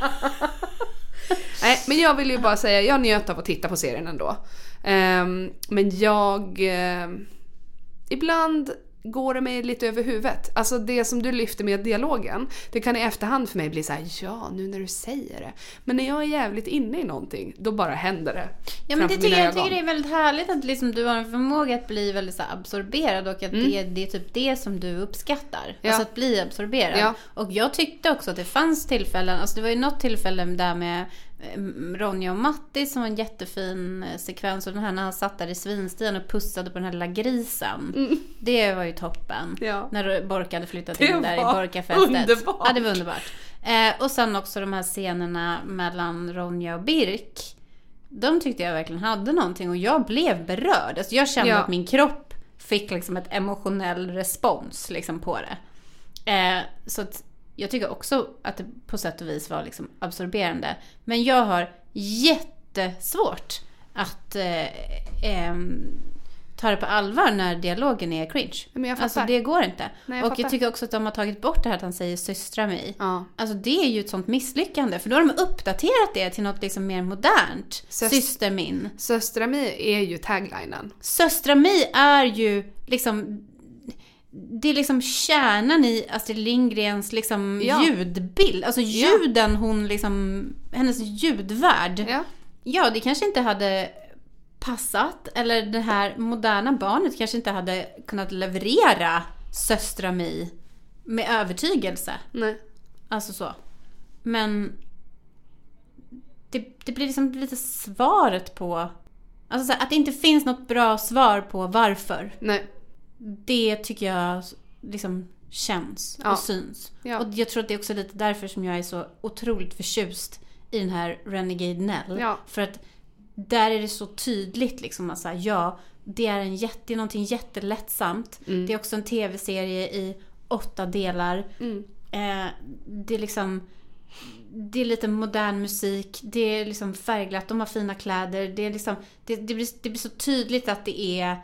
Nej, men jag vill ju bara säga, jag njöt av att titta på serien ändå. Um, men jag... Uh, ibland går det mig lite över huvudet. Alltså det som du lyfter med dialogen, det kan i efterhand för mig bli så här: ja, nu när du säger det. Men när jag är jävligt inne i någonting, då bara händer det. Ja, men det tycker, jag tycker det är väldigt härligt att liksom du har en förmåga att bli väldigt så absorberad och att mm. det, det är typ det som du uppskattar. Ja. Alltså att bli absorberad. Ja. Och jag tyckte också att det fanns tillfällen, alltså det var ju något tillfälle där med Ronja och Matti som var en jättefin sekvens. Och den här när han satt där i svinstigen och pussade på den här lilla grisen. Mm. Det var ju toppen. Ja. När Borka hade flyttat det in där i Borkafästet. Underbart. Ja, det var underbart. Eh, och sen också de här scenerna mellan Ronja och Birk. De tyckte jag verkligen hade någonting. Och jag blev berörd. Alltså jag kände ja. att min kropp fick liksom ett emotionell respons liksom på det. Eh, så att jag tycker också att det på sätt och vis var liksom absorberande. Men jag har jättesvårt att eh, eh, ta det på allvar när dialogen är cringe. Men jag alltså det går inte. Nej, jag och jag tycker också att de har tagit bort det här att han säger systra mig. Ja. Alltså det är ju ett sånt misslyckande. För då har de uppdaterat det till något liksom mer modernt. Söst- Syster min. Söstra mig är ju taglinen. Söstra mig är ju liksom... Det är liksom kärnan i Astrid Lindgrens liksom ja. ljudbild. Alltså ljuden ja. hon liksom... Hennes ljudvärld. Ja. ja, det kanske inte hade passat. Eller det här moderna barnet kanske inte hade kunnat leverera Söstra mig med övertygelse. Nej. Alltså så. Men det, det blir liksom lite svaret på... Alltså så här, att det inte finns något bra svar på varför. Nej. Det tycker jag liksom känns och ja. syns. Ja. Och jag tror att det är också lite därför som jag är så otroligt förtjust i den här Renegade Nell. Ja. För att där är det så tydligt liksom att säga, ja, det är en jätte, det är någonting jättelättsamt. Mm. Det är också en tv-serie i åtta delar. Mm. Eh, det är liksom det är lite modern musik, det är liksom färgglatt, de har fina kläder, det är liksom det, det, blir, det blir så tydligt att det är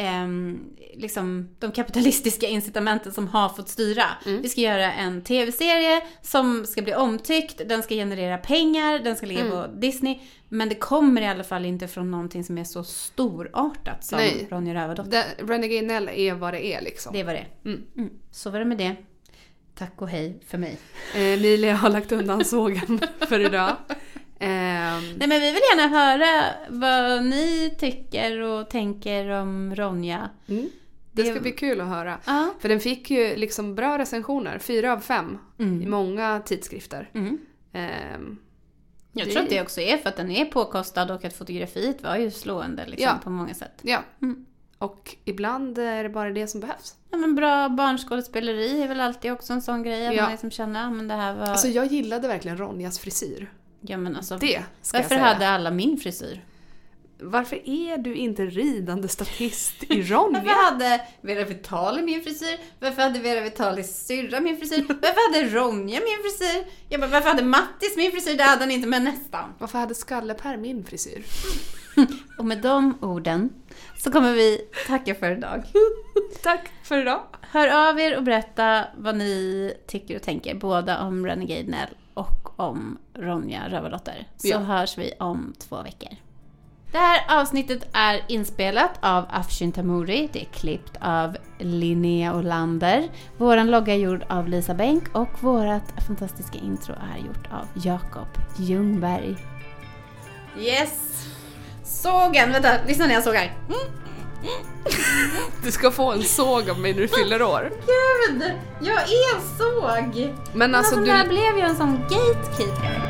Um, liksom de kapitalistiska incitamenten som har fått styra. Mm. Vi ska göra en tv-serie som ska bli omtyckt, den ska generera pengar, den ska ligga mm. på Disney, men det kommer i alla fall inte från någonting som är så storartat som Nej. Ronja Rövardotter. Renegade Nell är vad det är liksom. Det är vad det är. Mm. Mm. Så var det med det. Tack och hej för mig. Emilia har lagt undan sågen för idag. Um, Nej, men vi vill gärna höra vad ni tycker och tänker om Ronja. Mm. Det, det ska bli kul att höra. Uh-huh. För den fick ju liksom bra recensioner. Fyra av fem mm. i många tidskrifter. Mm. Um, Jag det... tror att det också är för att den är påkostad och att fotografiet var ju slående liksom, ja. på många sätt. Ja, mm. och ibland är det bara det som behövs. Ja, men bra barnskådespeleri är väl alltid också en sån grej. Att ja. man liksom känner, men det här var... Alltså jag gillade verkligen Ronjas frisyr. Ja, men alltså, det ska varför jag säga. hade alla min frisyr? Varför är du inte ridande statist i Ronja? Varför hade Vera Vitali min frisyr? Varför hade Vera Vitalis syrra min frisyr? Varför hade Ronja min frisyr? Jag bara, varför hade Mattis min frisyr? Det hade han inte, men nästan. Varför hade Skallepär min frisyr? Och med de orden så kommer vi tacka för idag. Tack för idag. Hör av er och berätta vad ni tycker och tänker. Både om Renegade Nell och om Ronja Rövardotter. Så ja. hörs vi om två veckor. Det här avsnittet är inspelat av Afshin Tamuri. Det är klippt av Linnea Olander. Våran logga är gjord av Lisa Bänk. Och vårat fantastiska intro är gjort av Jakob Ljungberg. Yes! Sågen, vänta, lyssna när jag sågar. Mm. Du ska få en såg av mig när du fyller år. Gud, jag är en såg. Men alltså, Men alltså du... där blev jag en sån gatekeeper.